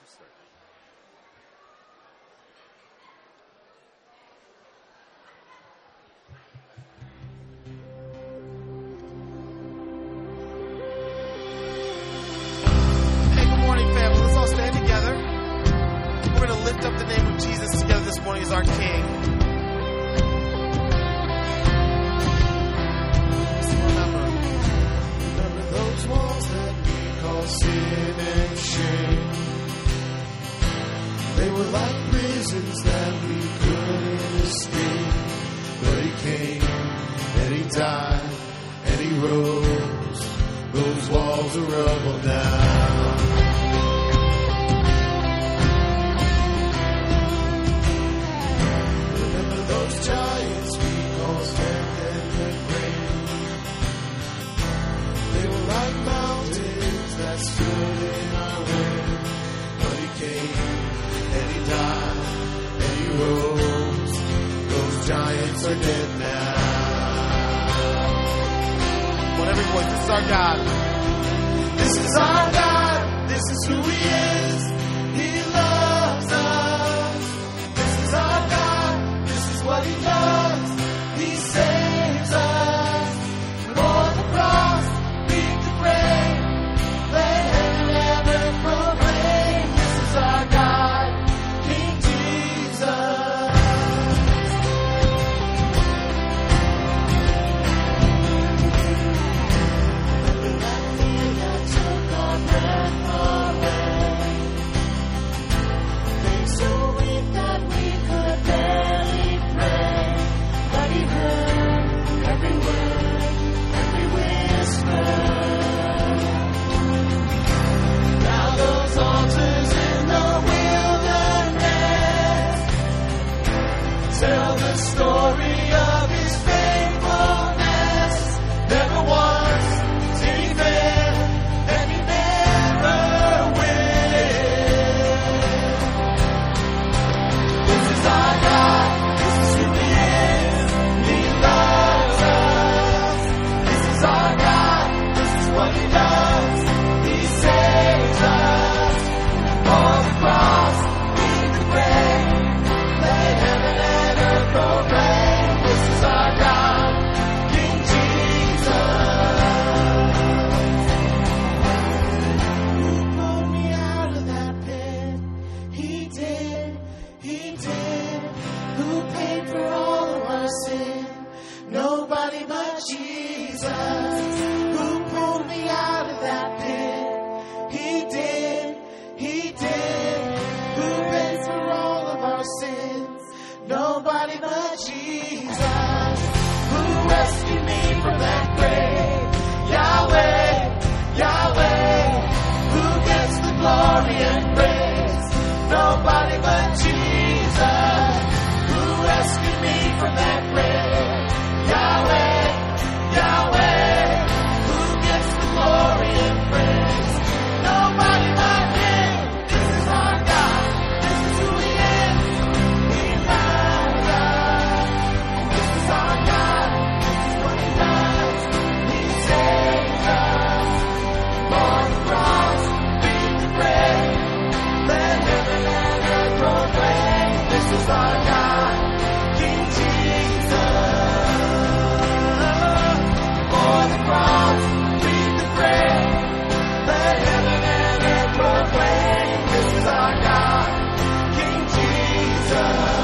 start. Hey, good morning, family. Let's all stand together. We're going to lift up the name of Jesus together this morning as our King. Remember those walls that we call sin and shame. They were like prisons that we couldn't escape. But he came and he died and he rose. Those walls are rubble now. Remember those giants we call death and grave. They were like mountains that stood in our way. But he came and he died and he rose. Those giants are dead now. On every voice, this is our God. This is our God. This is who he is. He loves us. This is our God. This is what he does. He saves us. For the cross, beat the grave. Let heaven ever proclaim. This is our God, King Jesus. Tell the story of his faithfulness. Never once did he fail, and he never will. This is our God. This is who he is. He loves us. This is our God. This is what he does. He saves us. On the cross, beat the grave. Let heaven proclaim, this is our God, King Jesus. Who pulled me out of that pit? He did, he did. Who paid for all of our sin? Nobody but Jesus. Who pulled me out of that pit? He did, he did. Who paid for all of our sins? Nobody but Jesus, who rescued me from that grave. Yahweh, Yahweh, who gets the glory and praise. Nobody but Jesus, who rescued me from that grave. Yahweh, Yahweh, who gets the glory and praise. Nobody but him. This is our God. This is who he is. He loves us. This is our God. This is what he does. He saves us. For the cross, beat the grave. Let heaven and earth proclaim. This is our God, King Jesus. For the cross, beat the grave. Let heaven and earth proclaim. This is our God, King Jesus.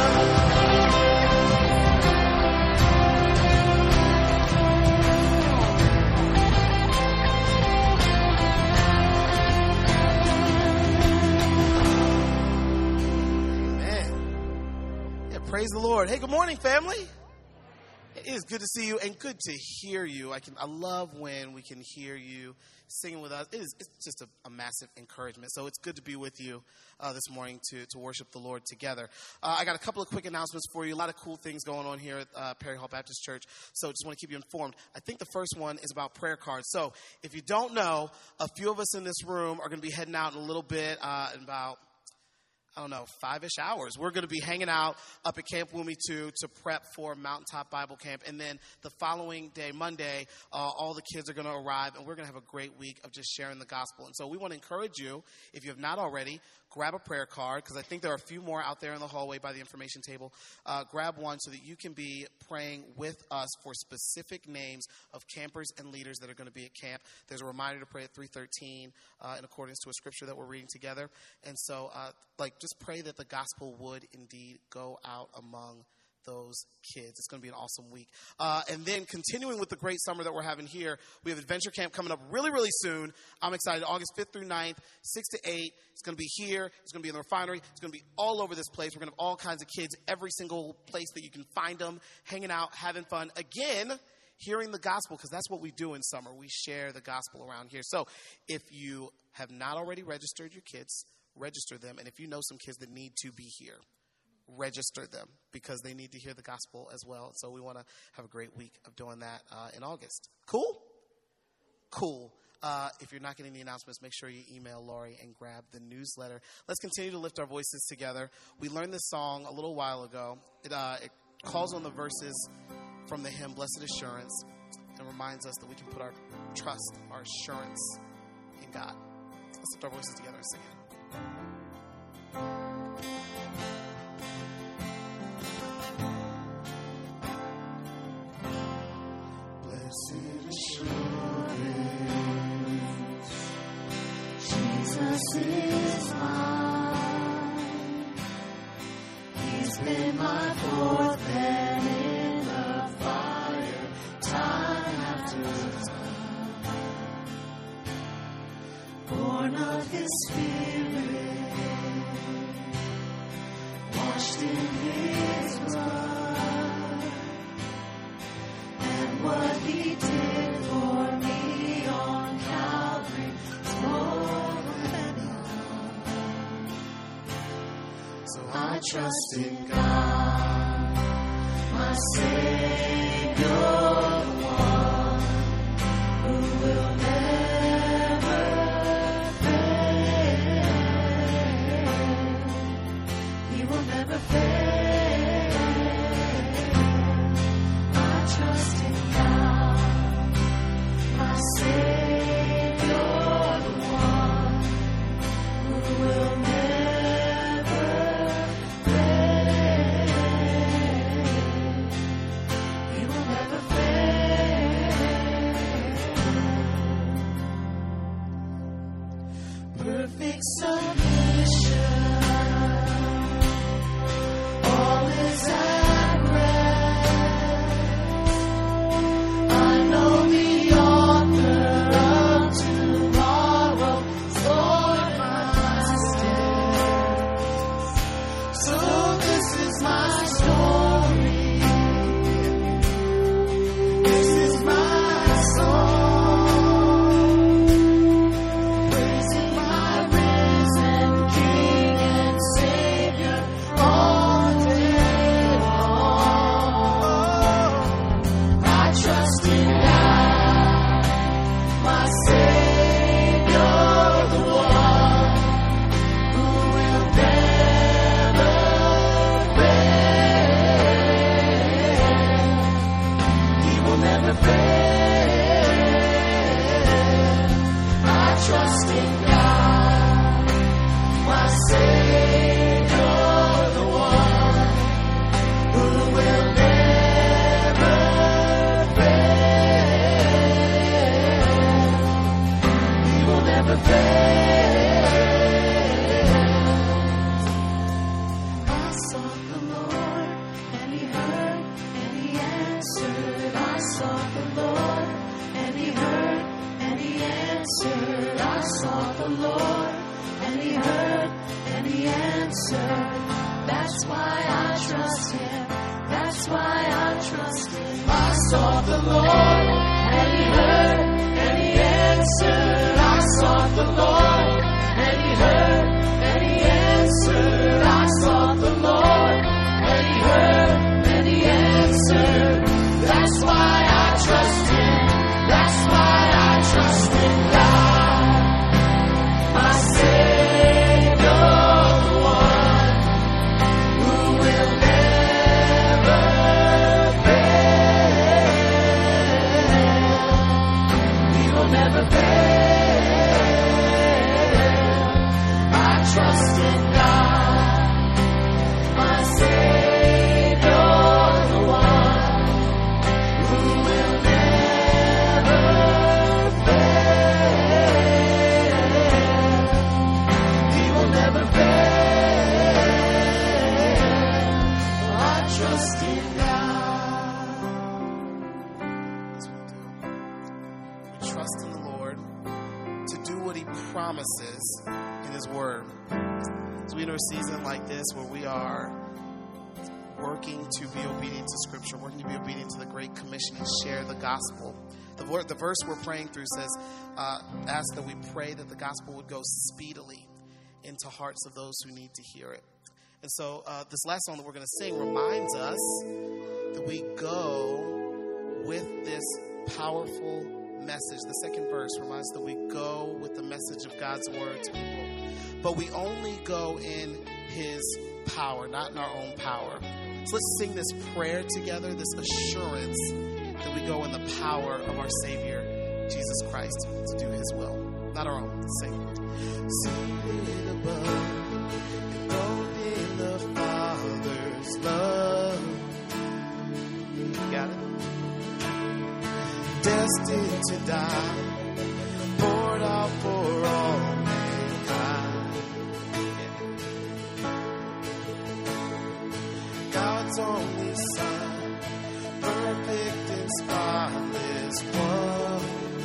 Amen. Yeah, praise the Lord. Hey, good morning, family. It is good to see you and good to hear you. I love when we can hear you singing with us. It's just a massive encouragement. So it's good to be with you this morning to worship the Lord together. I got a couple of quick announcements for you. A lot of cool things going on here at Perry Hall Baptist Church. So just want to keep you informed. I think the first one is about prayer cards. So if you don't know, a few of us in this room are going to be heading out in a little bit in about 5-ish hours. We're going to be hanging out up at Camp Wumi 2 to prep for Mountaintop Bible Camp. And then the following day, Monday, all the kids are going to arrive, and we're going to have a great week of just sharing the gospel. And so we want to encourage you, if you have not already, grab a prayer card, because I think there are a few more out there in the hallway by the information table. Grab one so that you can be praying with us for specific names of campers and leaders that are going to be at camp. There's a reminder to pray at 3:13 in accordance to a scripture that we're reading together. And so, just pray that the gospel would indeed go out among those kids. It's going to be an awesome week. And then continuing with the great summer that we're having here, we have Adventure Camp coming up really, really soon. I'm excited. August 5th through 9th, 6 to 8. It's going to be here. It's going to be in the refinery. It's going to be all over this place. We're going to have all kinds of kids, every single place that you can find them, hanging out, having fun. Again, hearing the gospel, because that's what we do in summer. We share the gospel around here. So if you have not already registered your kids, register them. And if you know some kids that need to be here, register them, because they need to hear the gospel as well. So we want to have a great week of doing that in August. Cool. If you're not getting the announcements, make sure you email Lori and grab the newsletter. Let's continue to lift our voices together. We learned this song a little while ago. It calls on the verses from the hymn Blessed Assurance and reminds us that we can put our trust, our assurance in God. Let's lift our voices together and sing it. Jesus is mine. He's been my fourth man in the fire, time after time. Born of His Spirit, washed in His blood, and what He did for me on Calvary is more than enough. So I trust in God, my Savior, the one who will never fail. He will never fail. I trust in God, my Savior, the one who will never fail. He will never fail. Perfect submission, all is at rest. I know the author of tomorrow is Lord my steps. So this is my story. This is my song, praising my risen King and Savior all day long. I trust in God, my Savior, the one who will never fail. He will never fail. I trust in God, my Savior, the one who will never fail. He will never fail. I sought the Lord, and He heard, and He answered. I sought the Lord, and He heard, and He answered. I sought the Lord, and He heard, and He answered. That's why I trust Him. That's why I trust Him. I sought the Lord, and He heard, and He answered. I sought the Lord, and He heard, and He answered. I sought the Lord, and He heard, and He answered. That's why I trust Him. That's why I trust in God, my Savior, the one promises in His Word. As we enter a season like this where we are working to be obedient to Scripture, working to be obedient to the Great Commission and share the gospel. The verse we're praying through says, ask that we pray that the gospel would go speedily into hearts of those who need to hear it. And so this last song that we're going to sing reminds us that we go with this powerful message. The second verse reminds us that we go with the message of God's word to people. But we only go in His power, not in our own power. So let's sing this prayer together, this assurance that we go in the power of our Savior, Jesus Christ, to do His will, not our own. Sing. Seated above, enthroned in the Father's love. Got it? Destined to die, poured out for all mankind. God's only Son, perfect and spotless one.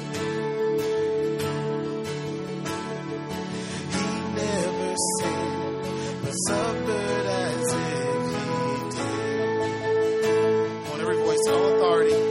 He never sinned, but suffered as if He did. Come on, every voice, all authority.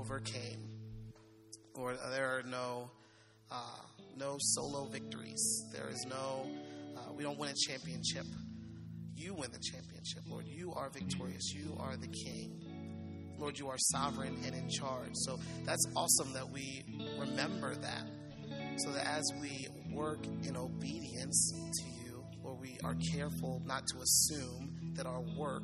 overcame. Lord, there are no solo victories. There is no, we don't win a championship. You win the championship, Lord. You are victorious. You are the King. Lord, you are sovereign and in charge. So that's awesome that we remember that. So that as we work in obedience to you, Lord, we are careful not to assume that our work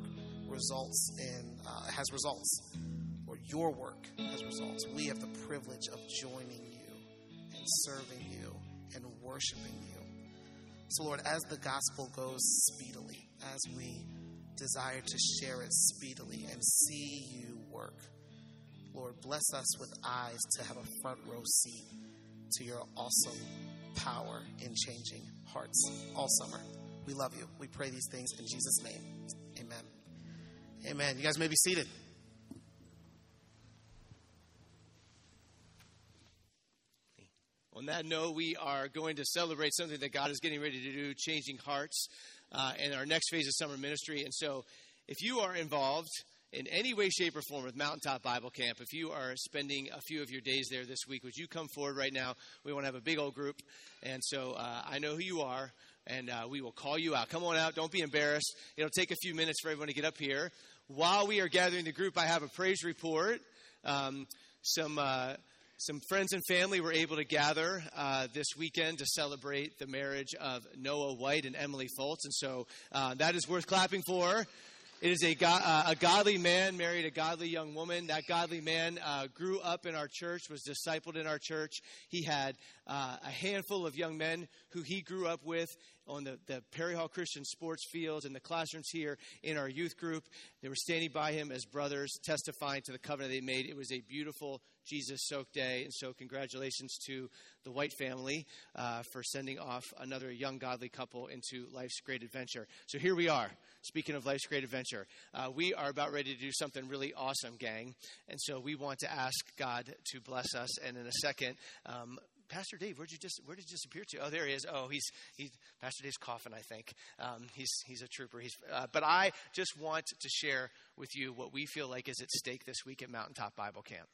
has results. Or your work has results. We have the privilege of joining you and serving you and worshiping you. So, Lord, as the gospel goes speedily, as we desire to share it speedily and see you work, Lord, bless us with eyes to have a front row seat to your awesome power in changing hearts all summer. We love you. We pray these things in Jesus' name. Amen. Amen. You guys may be seated. On that note, we are going to celebrate something that God is getting ready to do, changing hearts, in our next phase of summer ministry. And so if you are involved in any way, shape, or form with Mountaintop Bible Camp, if you are spending a few of your days there this week, would you come forward right now? We want to have a big old group. And so I know who you are, and we will call you out. Come on out. Don't be embarrassed. It'll take a few minutes for everyone to get up here. While we are gathering the group, I have a praise report. Some friends and family were able to gather this weekend to celebrate the marriage of Noah White and Emily Foltz, and so that is worth clapping for. It is a godly man married a godly young woman. That godly man grew up in our church, was discipled in our church. He had a handful of young men who he grew up with on the Perry Hall Christian sports fields and the classrooms here in our youth group. They were standing by him as brothers, testifying to the covenant they made. It was a beautiful Jesus-soaked day, and so congratulations to the White family for sending off another young godly couple into life's great adventure. So here we are. Speaking of life's great adventure, we are about ready to do something really awesome, gang. And so we want to ask God to bless us. And in a second, Pastor Dave, where did you disappear to? Oh, there he is. Oh, he's Pastor Dave's coughing, I think. He's a trooper. But I just want to share with you what we feel like is at stake this week at Mountaintop Bible Camp.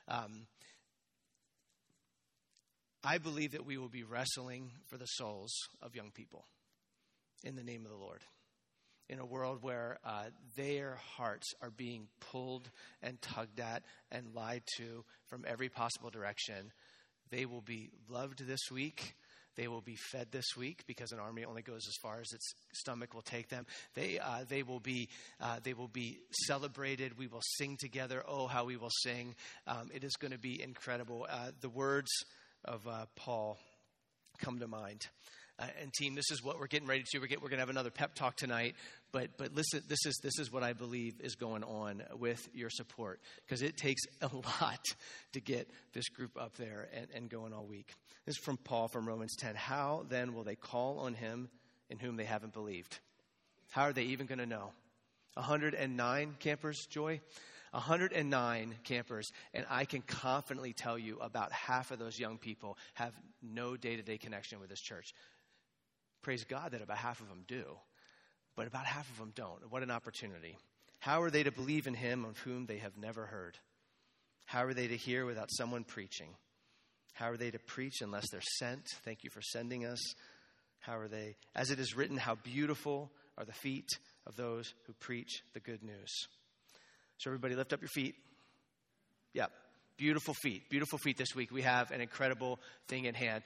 I believe that we will be wrestling for the souls of young people in the name of the Lord. In a world where their hearts are being pulled and tugged at and lied to from every possible direction, they will be loved this week. They will be fed this week because an army only goes as far as its stomach will take them. They will be celebrated. We will sing together. Oh, how we will sing! It is going to be incredible. The words of Paul come to mind. And team, this is what we're getting ready to do. We're going to have another pep talk tonight. But listen, this is what I believe is going on with your support, because it takes a lot to get this group up there and going all week. This is from Paul from Romans 10. How then will they call on him in whom they haven't believed? How are they even going to know? 109 campers, Joy? 109 campers, and I can confidently tell you about half of those young people have no day-to-day connection with this church. Praise God that about half of them do, but about half of them don't. What an opportunity. How are they to believe in him of whom they have never heard? How are they to hear without someone preaching? How are they to preach unless they're sent? Thank you for sending us. How are they? As it is written, how beautiful are the feet of those who preach the good news. So everybody lift up your feet. Yeah, beautiful feet. Beautiful feet this week. We have an incredible thing in hand.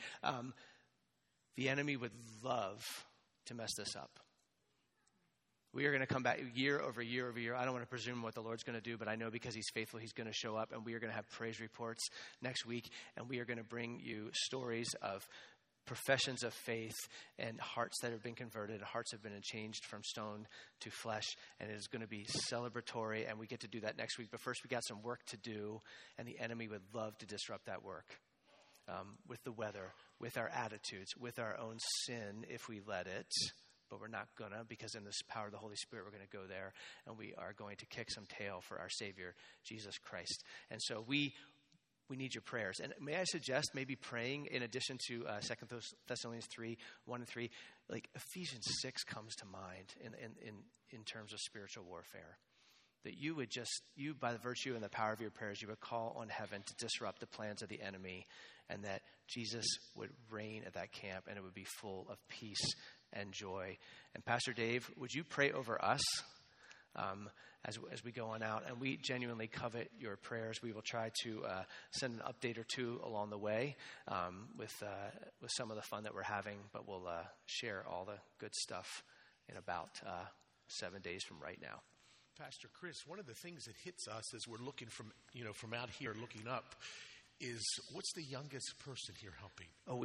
The enemy would love to mess this up. We are going to come back year over year over year. I don't want to presume what the Lord's going to do, but I know because he's faithful, he's going to show up, and we are going to have praise reports next week, and we are going to bring you stories of professions of faith and hearts that have been converted, hearts have been changed from stone to flesh, and it is going to be celebratory, and we get to do that next week. But first, we got some work to do, and the enemy would love to disrupt that work with the weather, with our attitudes, with our own sin if we let it. But we're not going to, because in this power of the Holy Spirit, we're going to go there, and we are going to kick some tail for our Savior, Jesus Christ. And so we need your prayers. And may I suggest maybe praying in addition to 2 Thessalonians 3, 1 and 3, like Ephesians 6 comes to mind in terms of spiritual warfare. that you would by the virtue and the power of your prayers, you would call on heaven to disrupt the plans of the enemy, and that Jesus would reign at that camp, and it would be full of peace and joy. And Pastor Dave, would you pray over us as we go on out? And we genuinely covet your prayers. We will try to send an update or two along the way with some of the fun that we're having, but we'll share all the good stuff in about 7 days from right now. Pastor Chris, one of the things that hits us as we're looking from out here looking up is, what's the youngest person here helping? Oh,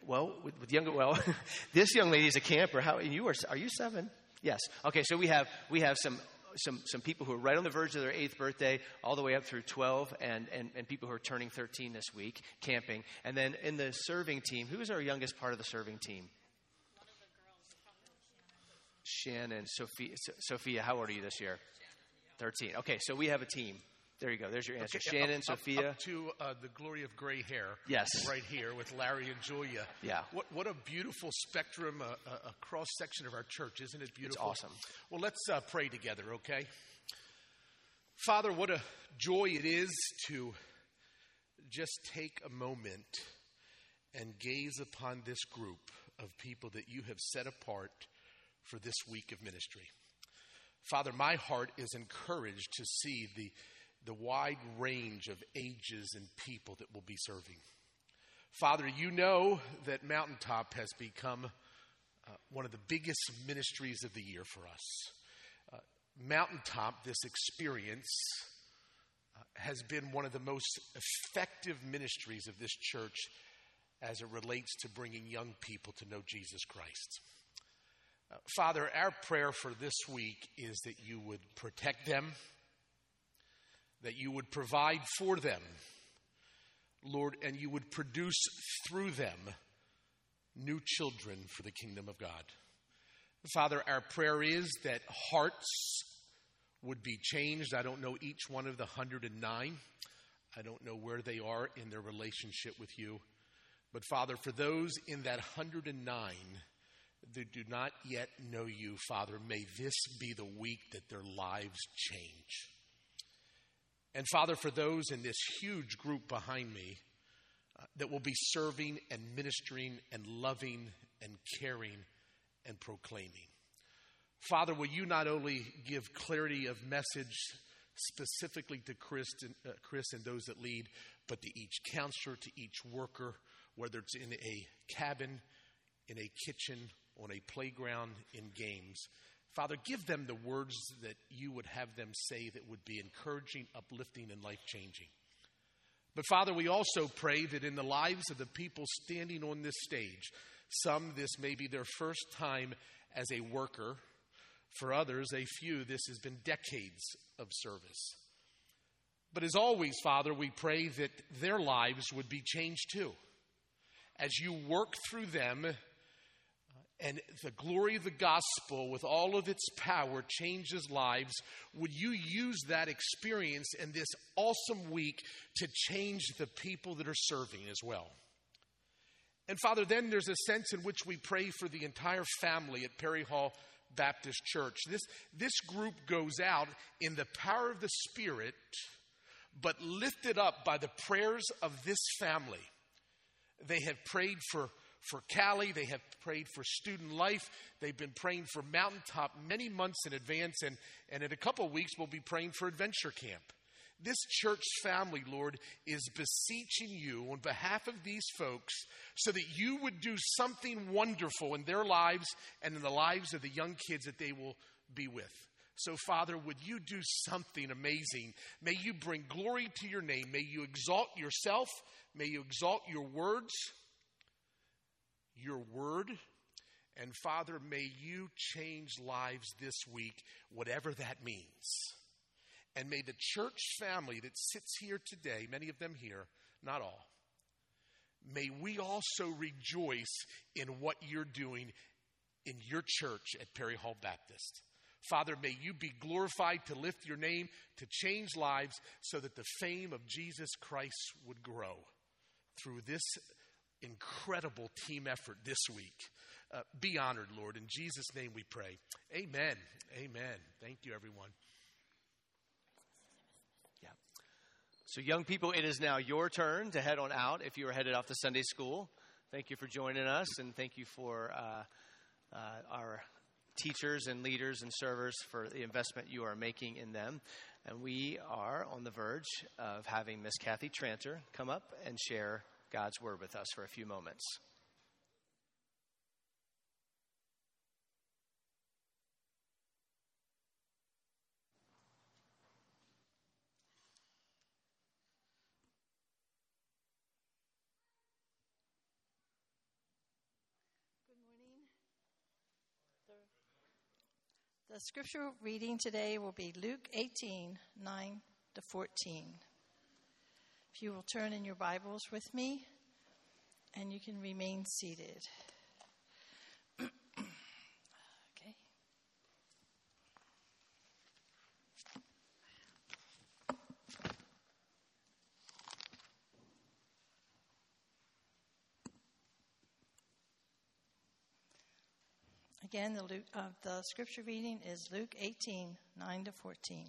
this young lady is a camper. Are you 7? Yes. Okay, so we have some people who are right on the verge of their 8th birthday, all the way up through 12, and people who are turning 13 this week, camping. And then in the serving team, who is our youngest part of the serving team? One of the girls. Shannon, Sophia, how old are you this year? 13. Okay, so we have a team. There you go. There's your answer. Okay, Shannon, Sophia. Up to the glory of gray hair. Yes. Right here with Larry and Julia. Yeah. What a beautiful spectrum, a cross-section of our church. Isn't it beautiful? It's awesome. Well, let's pray together, okay? Father, what a joy it is to just take a moment and gaze upon this group of people that you have set apart for this week of ministry. Father, my heart is encouraged to see the wide range of ages and people that will be serving. Father, you know that Mountaintop has become one of the biggest ministries of the year for us. Mountaintop, this experience, has been one of the most effective ministries of this church as it relates to bringing young people to know Jesus Christ. Father, our prayer for this week is that you would protect them, that you would provide for them, Lord, and you would produce through them new children for the kingdom of God. Father, our prayer is that hearts would be changed. I don't know each one of the 109. I don't know where they are in their relationship with you. But Father, for those in that 109 that do not yet know you, Father, may this be the week that their lives change. And Father, for those in this huge group behind me that will be serving and ministering and loving and caring and proclaiming. Father, will you not only give clarity of message specifically to Chris and those that lead, but to each counselor, to each worker, whether it's in a cabin, in a kitchen, on a playground, in games. Father, give them the words that you would have them say that would be encouraging, uplifting, and life-changing. But Father, we also pray that in the lives of the people standing on this stage, some, this may be their first time as a worker. For others, a few, this has been decades of service. But as always, Father, we pray that their lives would be changed too. As you work through them, and the glory of the gospel with all of its power changes lives, would you use that experience in this awesome week to change the people that are serving as well? And Father, then there's a sense in which we pray for the entire family at Perry Hall Baptist Church. This group goes out in the power of the Spirit, but lifted up by the prayers of this family. They have prayed for Callie. They have prayed for Student Life. They've been praying for Mountaintop many months in advance. And in a couple of weeks, we'll be praying for Adventure Camp. This church family, Lord, is beseeching you on behalf of these folks so that you would do something wonderful in their lives and in the lives of the young kids that they will be with. So, Father, would you do something amazing? May you bring glory to your name. May you exalt yourself. May you exalt your words. Your word. And Father, may you change lives this week, whatever that means. And may the church family that sits here today, many of them here, not all, may we also rejoice in what you're doing in your church at Perry Hall Baptist. Father, may you be glorified to lift your name, to change lives so that the fame of Jesus Christ would grow through this incredible team effort this week. Be honored, Lord. In Jesus' name we pray. Amen. Amen. Thank you, everyone. So young people, it is now your turn to head on out if you are headed off to Sunday school. Thank you for joining us, and thank you for our teachers and leaders and servers for the investment you are making in them. And we are on the verge of having Miss Kathy Tranter come up and share God's Word with us for a few moments. The scripture reading today will be Luke 18, 9 to 14. If you will turn in your Bibles with me, and you can remain seated. Okay. Again, the scripture reading is Luke 18, 9 to 14.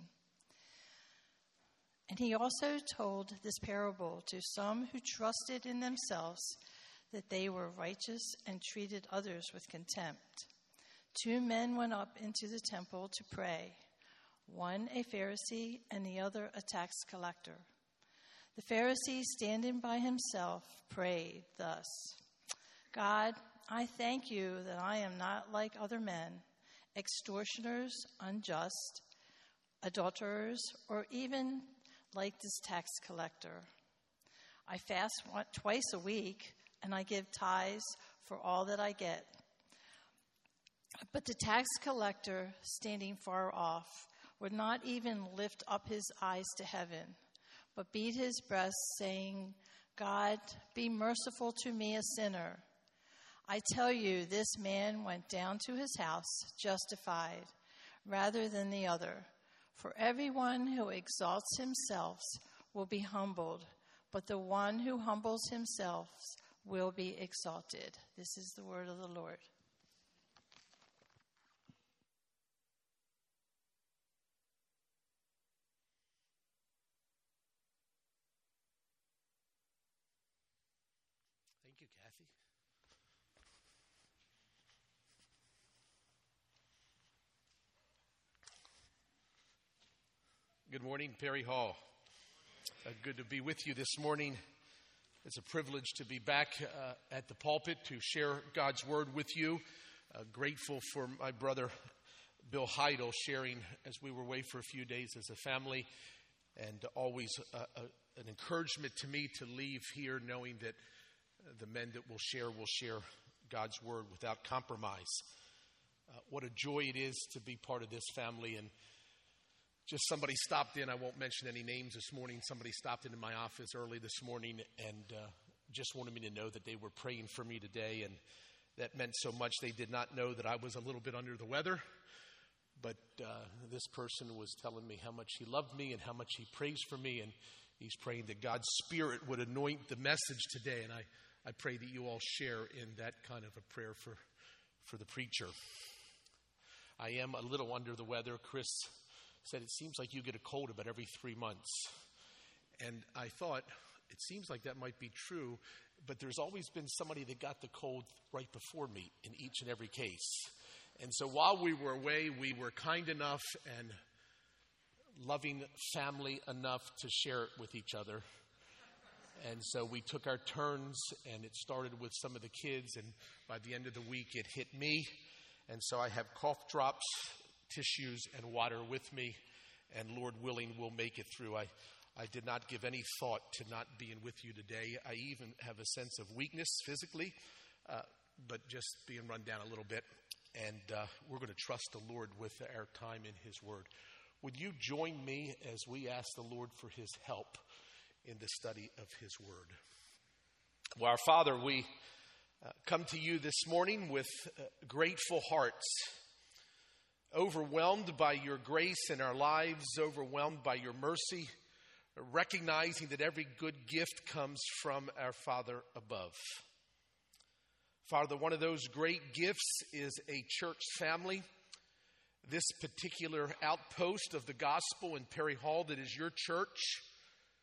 And he also told this parable to some who trusted in themselves that they were righteous and treated others with contempt. 2 men went up into the temple to pray, one a Pharisee and the other a tax collector. The Pharisee, standing by himself, prayed thus, God, I thank you that I am not like other men, extortioners, unjust, adulterers, or even like this tax collector. I fast twice a week, and I give tithes for all that I get. But the tax collector, standing far off, would not even lift up his eyes to heaven, but beat his breast, saying, God, be merciful to me, a sinner. I tell you, this man went down to his house justified rather than the other. For everyone who exalts himself will be humbled, but the one who humbles himself will be exalted. This is the word of the Lord. Thank you, Kathy. Good morning, Perry Hall. Good to be with you this morning. It's a privilege to be back at the pulpit to share God's Word with you. Grateful for my brother Bill Heidel sharing as we were away for a few days as a family, and always an encouragement to me to leave here knowing that the men that will share God's Word without compromise. What a joy it is to be part of this family. And just somebody stopped in, I won't mention any names this morning, somebody stopped into my office early this morning and just wanted me to know that they were praying for me today, and that meant so much. They did not know that I was a little bit under the weather, but this person was telling me how much he loved me and how much he prays for me, and he's praying that God's Spirit would anoint the message today, and I pray that you all share in that kind of a prayer for the preacher. I am a little under the weather. Chris said, it seems like you get a cold about every 3 months. And I thought, it seems like that might be true, but there's always been somebody that got the cold right before me in each and every case. And so while we were away, we were kind enough and loving family enough to share it with each other. And so we took our turns, and it started with some of the kids, and by the end of the week, it hit me. And so I have cough drops, tissues, and water with me, and Lord willing, we'll make it through. I did not give any thought to not being with you today. I even have a sense of weakness physically, but just being run down a little bit. And we're going to trust the Lord with our time in His Word. Would you join me as we ask the Lord for His help in the study of His Word? Well, our Father, we come to you this morning with grateful hearts, overwhelmed by your grace in our lives, overwhelmed by your mercy, recognizing that every good gift comes from our Father above. Father, one of those great gifts is a church family. This particular outpost of the gospel in Perry Hall that is your church.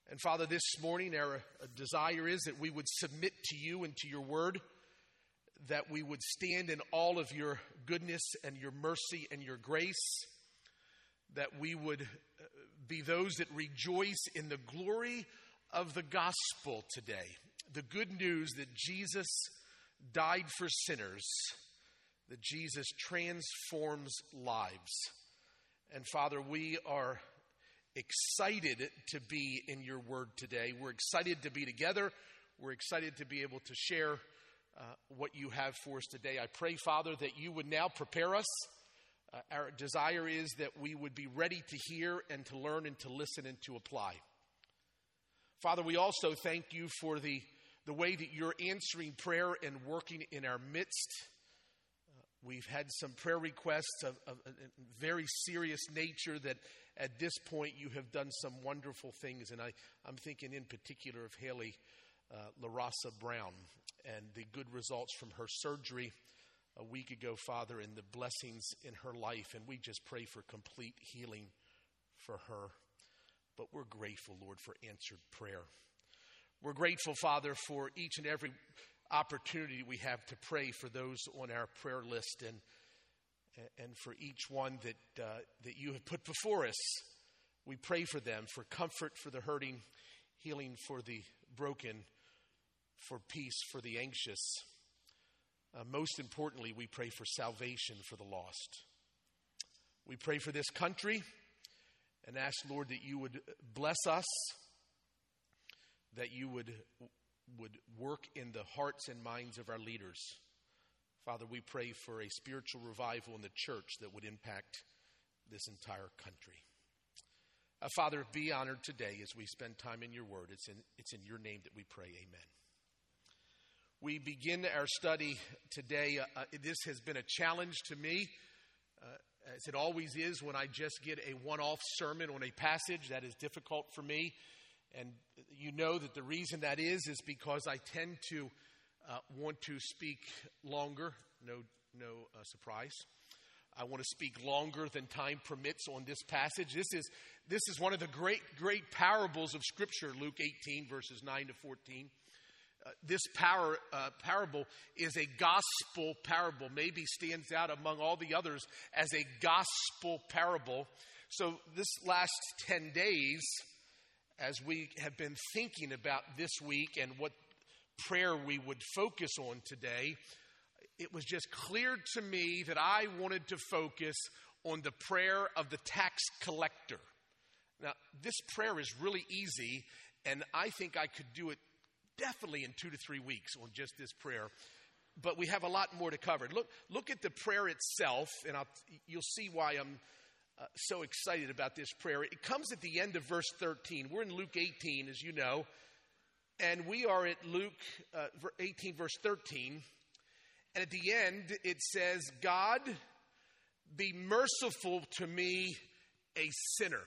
And Father, this morning our desire is that we would submit to you and to your word, that we would stand in all of your goodness and your mercy and your grace, that we would be those that rejoice in the glory of the gospel today. The good news that Jesus died for sinners, that Jesus transforms lives. And Father, we are excited to be in your word today. We're excited to be together. We're excited to be able to share what you have for us today. I pray, Father, that you would now prepare us. Our desire is that we would be ready to hear and to learn and to listen and to apply. Father, we also thank you for the way that you're answering prayer and working in our midst. We've had some prayer requests of a very serious nature that at this point you have done some wonderful things. And I'm thinking in particular of Haley LaRasa Brown and the good results from her surgery a week ago, Father, and the blessings in her life. And we just pray for complete healing for her. But we're grateful, Lord, for answered prayer. We're grateful, Father, for each and every opportunity we have to pray for those on our prayer list, and for each one that you have put before us. We pray for them, for comfort for the hurting, healing for the broken, for peace for the anxious. Most importantly, we pray for salvation for the lost. We pray for this country and ask, Lord, that you would bless us, that you would work in the hearts and minds of our leaders. Father, we pray for a spiritual revival in the church that would impact this entire country. Father, be honored today as we spend time in your word. It's in your name that we pray. Amen. We begin our study today. This has been a challenge to me, as it always is when I just get a one-off sermon on a passage. That is difficult for me. And you know that the reason that is because I tend to want to speak longer. No surprise. I want to speak longer than time permits on this passage. This is one of the great parables of Scripture, Luke 18, verses 9 to 14. This parable is a gospel parable, maybe stands out among all the others as a gospel parable. So this last 10 days, as we have been thinking about this week and what prayer we would focus on today, it was just clear to me that I wanted to focus on the prayer of the tax collector. Now, this prayer is really easy, and I think I could do it definitely in 2 to 3 weeks on just this prayer. But we have a lot more to cover. Look at the prayer itself, and you'll see why I'm so excited about this prayer. It comes at the end of verse 13. We're in Luke 18, as you know, and we are at Luke 18, verse 13. And at the end, it says, God, be merciful to me, a sinner.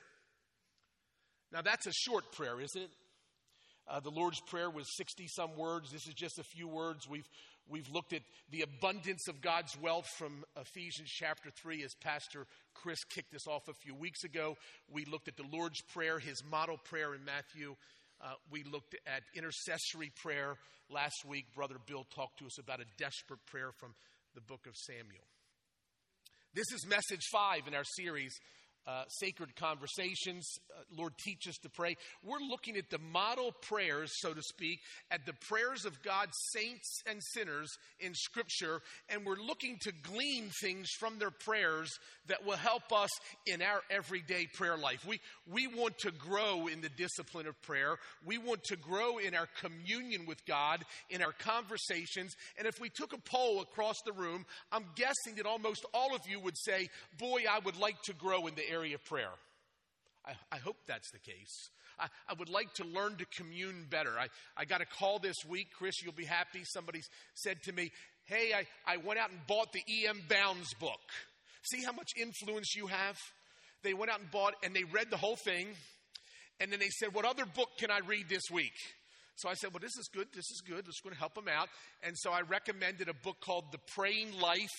Now, that's a short prayer, isn't it? The Lord's Prayer was 60-some words. This is just a few words. We've looked at the abundance of God's wealth from Ephesians chapter 3 as Pastor Chris kicked us off a few weeks ago. We looked at the Lord's Prayer, his model prayer in Matthew. We looked at intercessory prayer. Last week, Brother Bill talked to us about a desperate prayer from the book of Samuel. This is message 5 in our series, Sacred Conversations. Lord, teach us to pray. We're looking at the model prayers, so to speak, at the prayers of God's saints and sinners in Scripture, and we're looking to glean things from their prayers that will help us in our everyday prayer life. We want to grow in the discipline of prayer. We want to grow in our communion with God, in our conversations, and if we took a poll across the room, I'm guessing that almost all of you would say, boy, I would like to grow in the area of prayer. I hope that's the case. I would like to learn to commune better. I got a call this week. Chris, you'll be happy. Somebody said to me, hey, I went out and bought the E.M. Bounds book. See how much influence you have? They went out and bought, and they read the whole thing. And then they said, what other book can I read this week? So I said, well, this is good. This is good. This is going to help them out. And so I recommended a book called The Praying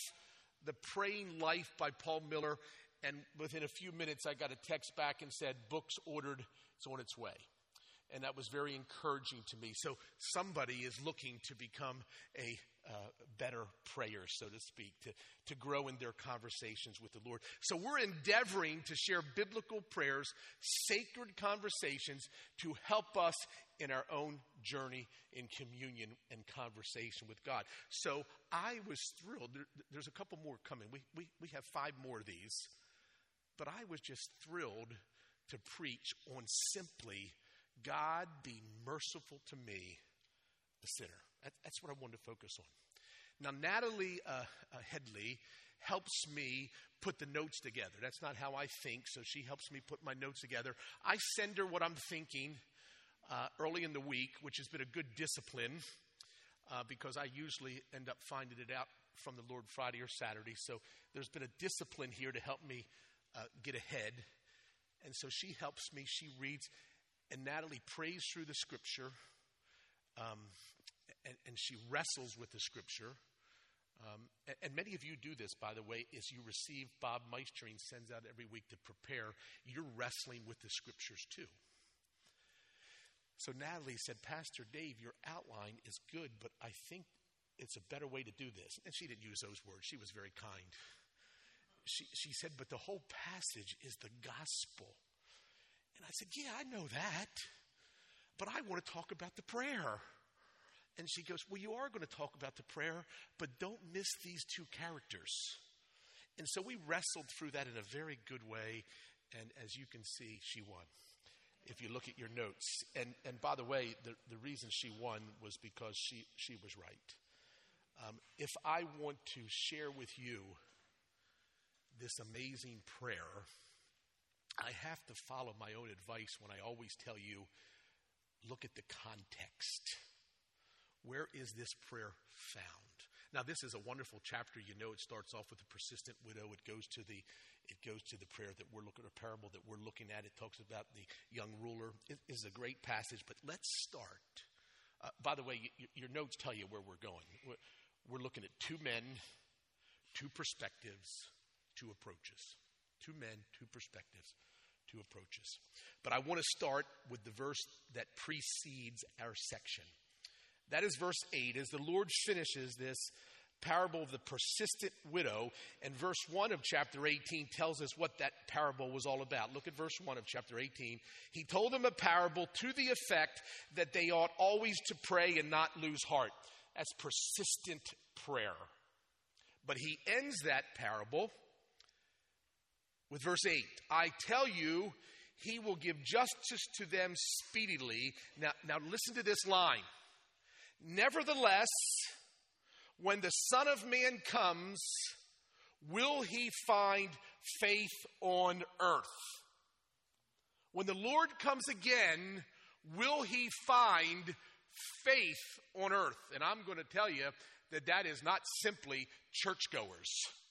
Life by Paul Miller. And within a few minutes, I got a text back and said, book's ordered, it's on its way. And that was very encouraging to me. So somebody is looking to become a better prayer, so to speak, to grow in their conversations with the Lord. So we're endeavoring to share biblical prayers, sacred conversations to help us in our own journey in communion and conversation with God. So I was thrilled. There's a couple more coming. We have 5 more of these. But I was just thrilled to preach on simply, God, be merciful to me, a sinner. That's what I wanted to focus on. Now, Natalie Headley helps me put the notes together. That's not how I think, so she helps me put my notes together. I send her what I'm thinking early in the week, which has been a good discipline because I usually end up finding it out from the Lord Friday or Saturday. So there's been a discipline here to help me get ahead. And so she helps me. She reads, and Natalie prays through the scripture, and she wrestles with the scripture. And many of you do this, by the way, as you receive Bob Meistering sends out every week to prepare. You're wrestling with the scriptures too. So Natalie said, Pastor Dave, your outline is good, but I think it's a better way to do this. And she didn't use those words. She was very kind. She said, but the whole passage is the gospel. And I said, yeah, I know that, but I want to talk about the prayer. And she goes, well, you are going to talk about the prayer, but don't miss these 2 characters. And so we wrestled through that in a very good way. And as you can see, she won, if you look at your notes. And by the way, the reason she won was because she was right. If I want to share with you this amazing prayer, I have to follow my own advice when I always tell you, look at the context. Where is this prayer found? Now, this is a wonderful chapter. You know, it starts off with the persistent widow. It goes to the prayer that we're looking at, a parable that we're looking at. It talks about the young ruler. It is a great passage, but let's start. By the way, your notes tell you where we're going. We're looking at 2 men, 2 perspectives, 2 approaches. 2 men, 2 perspectives, 2 approaches. But I want to start with the verse that precedes our section. That is verse 8. As the Lord finishes this parable of the persistent widow, and verse 1 of chapter 18 tells us what that parable was all about. Look at verse 1 of chapter 18. He told them a parable to the effect that they ought always to pray and not lose heart. That's persistent prayer. But he ends that parable with verse 8. I tell you, he will give justice to them speedily. Now listen to this line. Nevertheless, when the Son of Man comes, will he find faith on earth? When the Lord comes again, will he find faith on earth? And I'm going to tell you that is not simply churchgoers.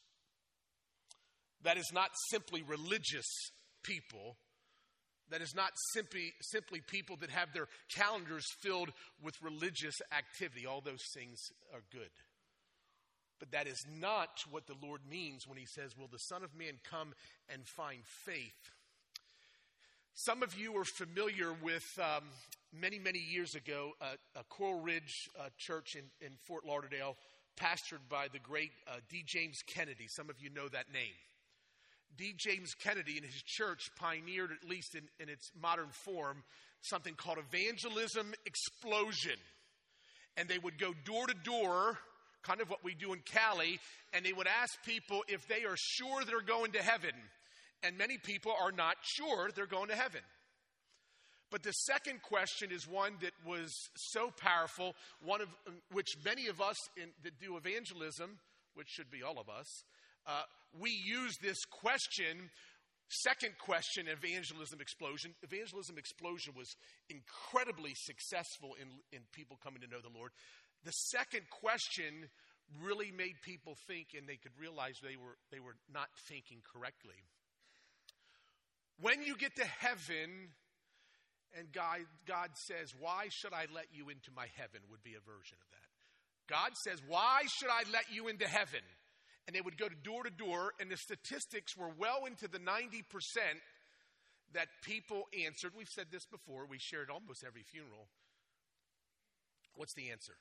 That is not simply religious people. That is not simply people that have their calendars filled with religious activity. All those things are good. But that is not what the Lord means when he says, will the Son of Man come and find faith? Some of you are familiar with many, many years ago, a Coral Ridge church in Fort Lauderdale, pastored by the great D. James Kennedy. Some of you know that name. D. James Kennedy and his church pioneered, at least in its modern form, something called Evangelism Explosion. And they would go door to door, kind of what we do in Cali, and they would ask people if they are sure they're going to heaven. And many people are not sure they're going to heaven. But the second question is one that was so powerful, one of which many of us that do evangelism, which should be all of us, we use this question, second question, Evangelism Explosion. Evangelism Explosion was incredibly successful in people coming to know the Lord. The second question really made people think, and they could realize they were not thinking correctly. When you get to heaven and God says, why should I let you into my heaven, would be a version of that. God says, why should I let you into heaven? And they would go door to door, and the statistics were well into the 90% that people answered. We've said this before. We share it almost every funeral. What's the answer?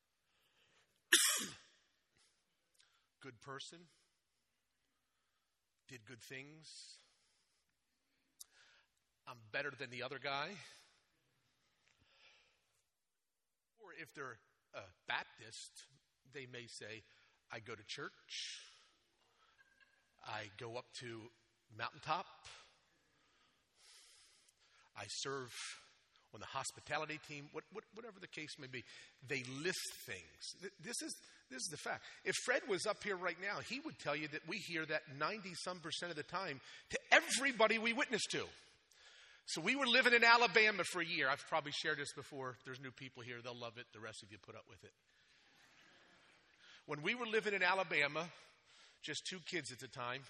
Good person. Did good things. I'm better than the other guy. Or if they're a Baptist, they may say, I go to church. I go up to Mountaintop. I serve on the hospitality team, whatever the case may be. They list things. This is the fact. If Fred was up here right now, he would tell you that we hear that 90-some% of the time to everybody we witness to. So we were living in Alabama for a year. I've probably shared this before. If there's new people here, they'll love it. The rest of you put up with it. When we were living in Alabama, just 2 kids at the time,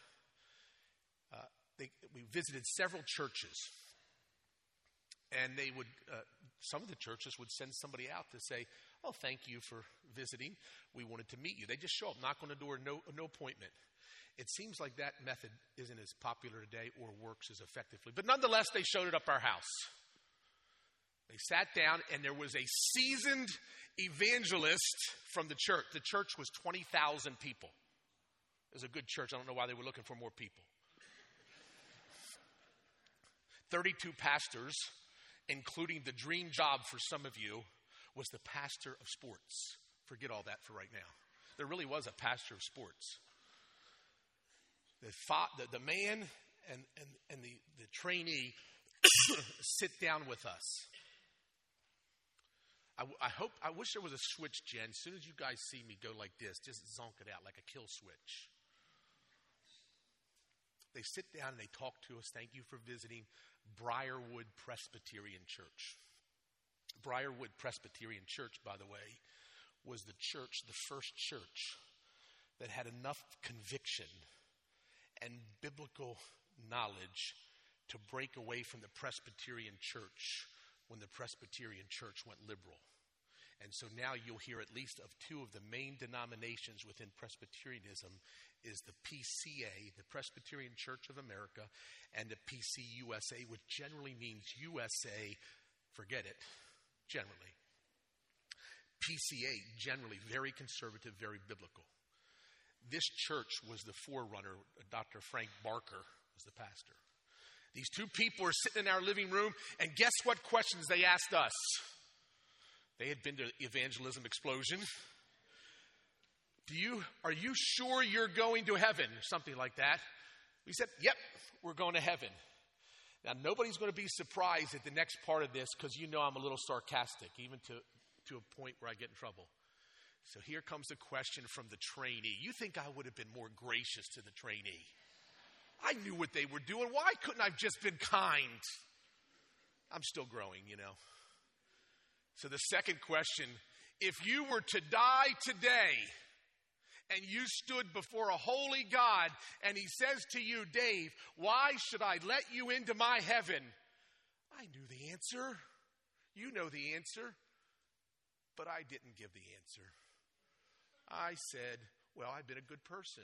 we visited several churches. And they would, some of the churches would send somebody out to say, oh, thank you for visiting. We wanted to meet you. They just show up, knock on the door, no appointment. It seems like that method isn't as popular today or works as effectively. But nonetheless, they showed it up our house. They sat down, and there was a seasoned evangelist from the church. The church was 20,000 people. It was a good church. I don't know why they were looking for more people. 32 pastors, including the dream job for some of you, was the pastor of sports. Forget all that for right now. There really was a pastor of sports. The man and the trainee sit down with us. I wish there was a switch, Jen. As soon as you guys see me go like this, just zonk it out like a kill switch. They sit down and they talk to us. Thank you for visiting Briarwood Presbyterian Church. Briarwood Presbyterian Church, by the way, was the first church that had enough conviction and biblical knowledge to break away from the Presbyterian Church when the Presbyterian Church went liberal. And so now you'll hear at least of 2 of the main denominations within Presbyterianism is the PCA, the Presbyterian Church of America, and the PCUSA, which generally means USA, forget it, generally. PCA, generally very conservative, very biblical. This church was the forerunner. Dr. Frank Barker was the pastor. These 2 people are sitting in our living room, and guess what questions they asked us? They had been to Evangelism Explosion. Are you sure you're going to heaven? Or something like that. We said, yep, we're going to heaven. Now, nobody's going to be surprised at the next part of this because you know I'm a little sarcastic, even to a point where I get in trouble. So here comes the question from the trainee. You think I would have been more gracious to the trainee? I knew what they were doing. Why couldn't I have just been kind? I'm still growing, you know. So the second question, if you were to die today and you stood before a holy God and he says to you, Dave, why should I let you into my heaven? I knew the answer. You know the answer. But I didn't give the answer. I said, well, I've been a good person.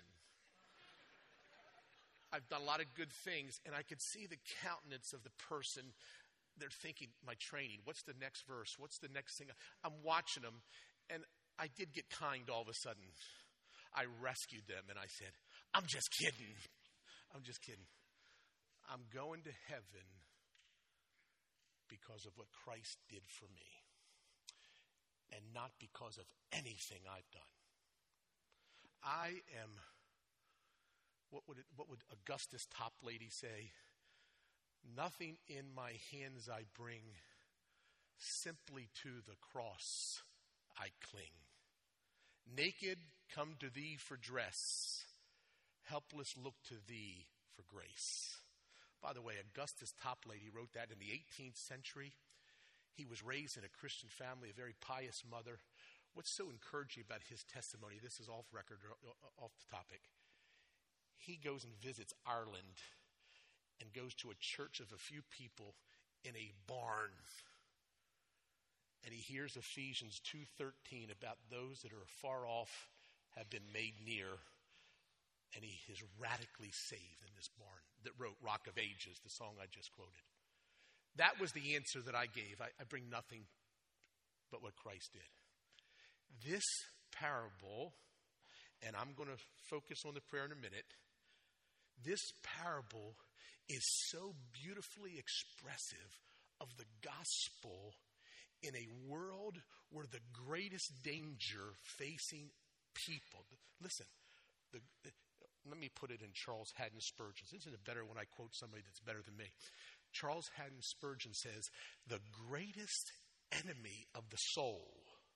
I've done a lot of good things, and I could see the countenance of the person. They're thinking, my training, what's the next verse? What's the next thing? I'm watching them, and I did get kind all of a sudden. I rescued them, and I said, I'm just kidding. I'm just kidding. I'm going to heaven because of what Christ did for me, and not because of anything I've done. I am, what would Augustus Toplady say? Nothing in my hands I bring, simply to the cross I cling. Naked, come to thee for dress, helpless, look to thee for grace. By the way, Augustus Toplady wrote that in the 18th century. He was raised in a Christian family, a very pious mother. What's so encouraging about his testimony, this is off record, off the topic. He goes and visits Ireland and goes to a church of a few people in a barn. And he hears Ephesians 2:13 about those that are far off have been made near and he is radically saved in this barn that wrote Rock of Ages, the song I just quoted. That was the answer that I gave. I bring nothing but what Christ did. This parable, and I'm going to focus on the prayer in a minute, this parable is so beautifully expressive of the gospel in a world where the greatest danger facing people. Listen, let me put it in Charles Haddon Spurgeon. Isn't it better when I quote somebody that's better than me? Charles Haddon Spurgeon says, the greatest enemy of the soul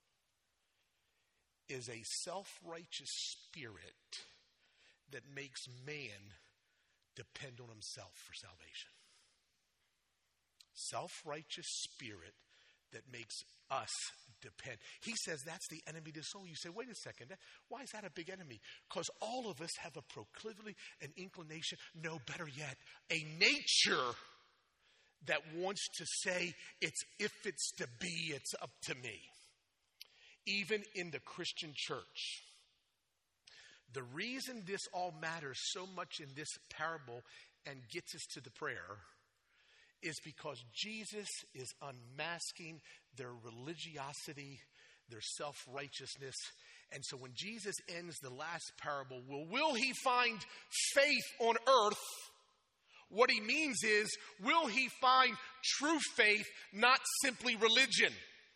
is a self-righteous spirit that makes man depend on himself for salvation. Self-righteous spirit that makes us depend. He says that's the enemy to the soul. You say, wait a second, why is that a big enemy? Because all of us have a proclivity, an inclination, no, better yet, a nature that wants to say, if it's to be, it's up to me. Even in the Christian church. The reason this all matters so much in this parable and gets us to the prayer is because Jesus is unmasking their religiosity, their self-righteousness. And so when Jesus ends the last parable, will he find faith on earth? What he means is, will he find true faith, not simply religion?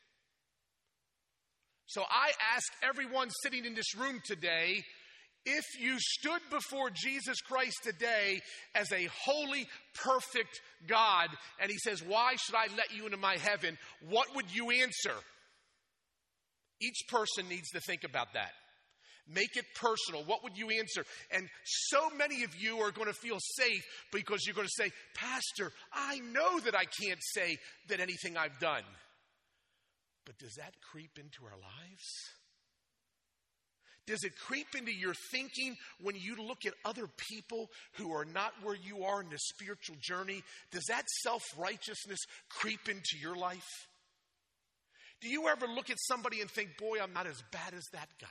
So I ask everyone sitting in this room today, if you stood before Jesus Christ today as a holy, perfect God, and he says, why should I let you into my heaven? What would you answer? Each person needs to think about that. Make it personal. What would you answer? And so many of you are going to feel safe because you're going to say, Pastor, I know that I can't say that anything I've done. But does that creep into our lives? Does it creep into your thinking when you look at other people who are not where you are in the spiritual journey? Does that self-righteousness creep into your life? Do you ever look at somebody and think, boy, I'm not as bad as that guy?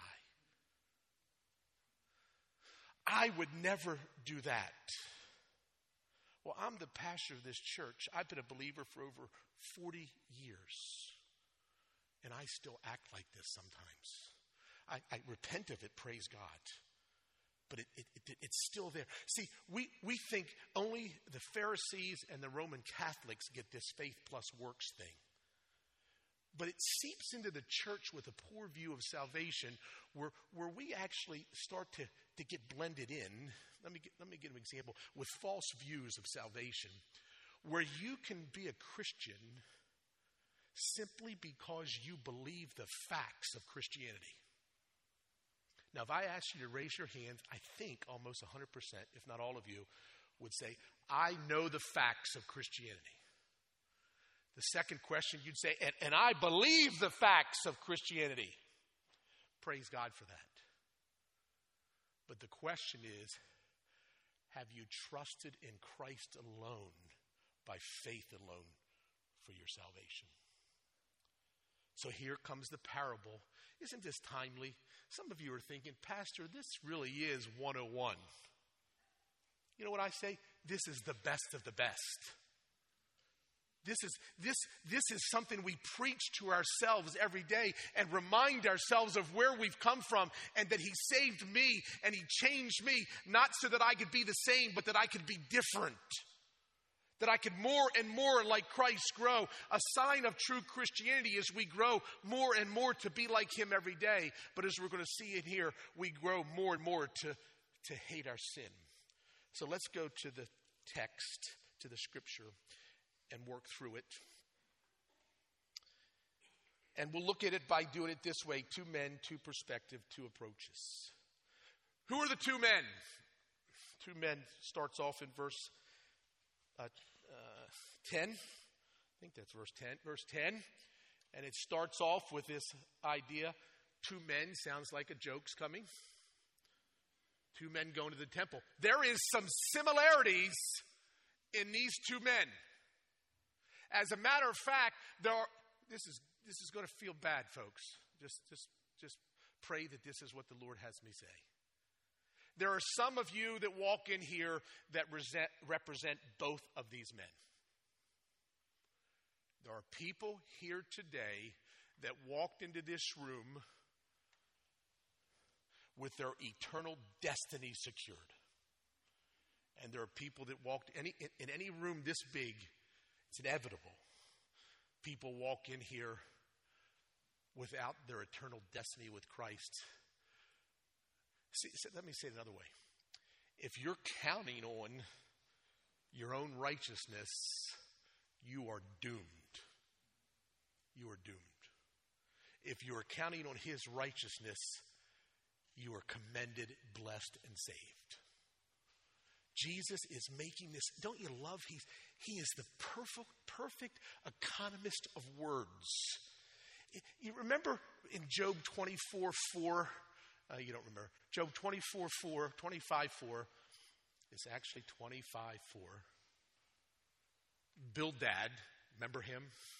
I would never do that. Well, I'm the pastor of this church. I've been a believer for over 40 years. And I still act like this sometimes. I repent of it, praise God. But it's still there. See, we think only the Pharisees and the Roman Catholics get this faith plus works thing. But it seeps into the church with a poor view of salvation where we actually start to get blended in. Let me give an example. With false views of salvation, where you can be a Christian simply because you believe the facts of Christianity. Now, if I asked you to raise your hands, I think almost 100%, if not all of you, would say, I know the facts of Christianity. The second question, you'd say, and I believe the facts of Christianity. Praise God for that. But the question is, have you trusted in Christ alone, by faith alone, for your salvation? So here comes the parable. Isn't this timely? Some of you are thinking, Pastor, this really is 101. You know what I say? This is the best of the best. This is something we preach to ourselves every day and remind ourselves of where we've come from and that he saved me and he changed me, not so that I could be the same, but that I could be different. That I could more and more like Christ grow. A sign of true Christianity is we grow more and more to be like him every day. But as we're going to see in here, we grow more and more to hate our sin. So let's go to the text, to the scripture, and work through it. And we'll look at it by doing it this way. 2 men, 2 perspective, 2 approaches. Who are the 2 men? 2 men starts off in verse 10. I think that's verse 10. Verse 10. And it starts off with this idea. 2 men sounds like a joke's coming. 2 men going to the temple. There is some similarities in these 2 men. As a matter of fact, this is going to feel bad, folks. Just pray that this is what the Lord has me say. There are some of you that walk in here that represent both of these men. There are people here today that walked into this room with their eternal destiny secured. And there are people that walked in any room this big, it's inevitable. People walk in here without their eternal destiny with Christ. See, let me say it another way. If you're counting on your own righteousness, you are doomed. You are doomed. If you are counting on his righteousness, you are commended, blessed, and saved. Jesus is making this. Don't you love? He is the perfect economist of words. You remember in Job 24:4? You don't remember. Job 24:4, 25:4. It's actually 25:4. Bildad, remember him?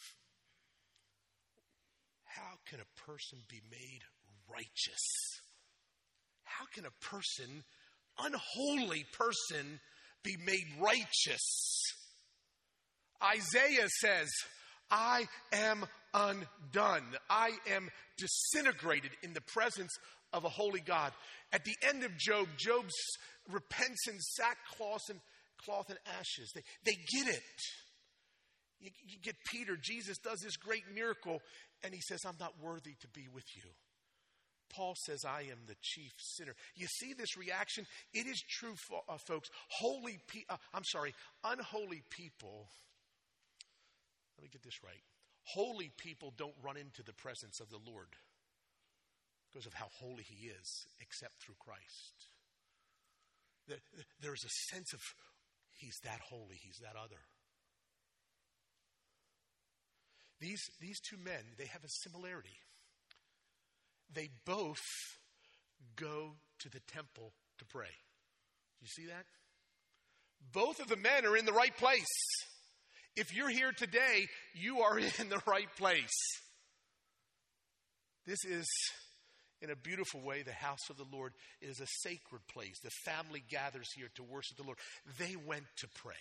How can a person be made righteous? How can a person, unholy person, be made righteous? Isaiah says, I am undone. I am disintegrated in the presence of a holy God. At the end of Job, Job's repents in sackcloth and ashes. They get it. You get Peter. Jesus does this great miracle, and he says, I'm not worthy to be with you. Paul says, I am the chief sinner. You see this reaction? It is true, folks. Unholy people. Let me get this right. Holy people don't run into the presence of the Lord because of how holy he is, except through Christ. There's a sense of he's that holy, he's that other. These two men, they have a similarity. They both go to the temple to pray. You see that? Both of the men are in the right place. If you're here today, you are in the right place. This is, in a beautiful way, the house of the Lord. It is a sacred place. The family gathers here to worship the Lord. They went to pray.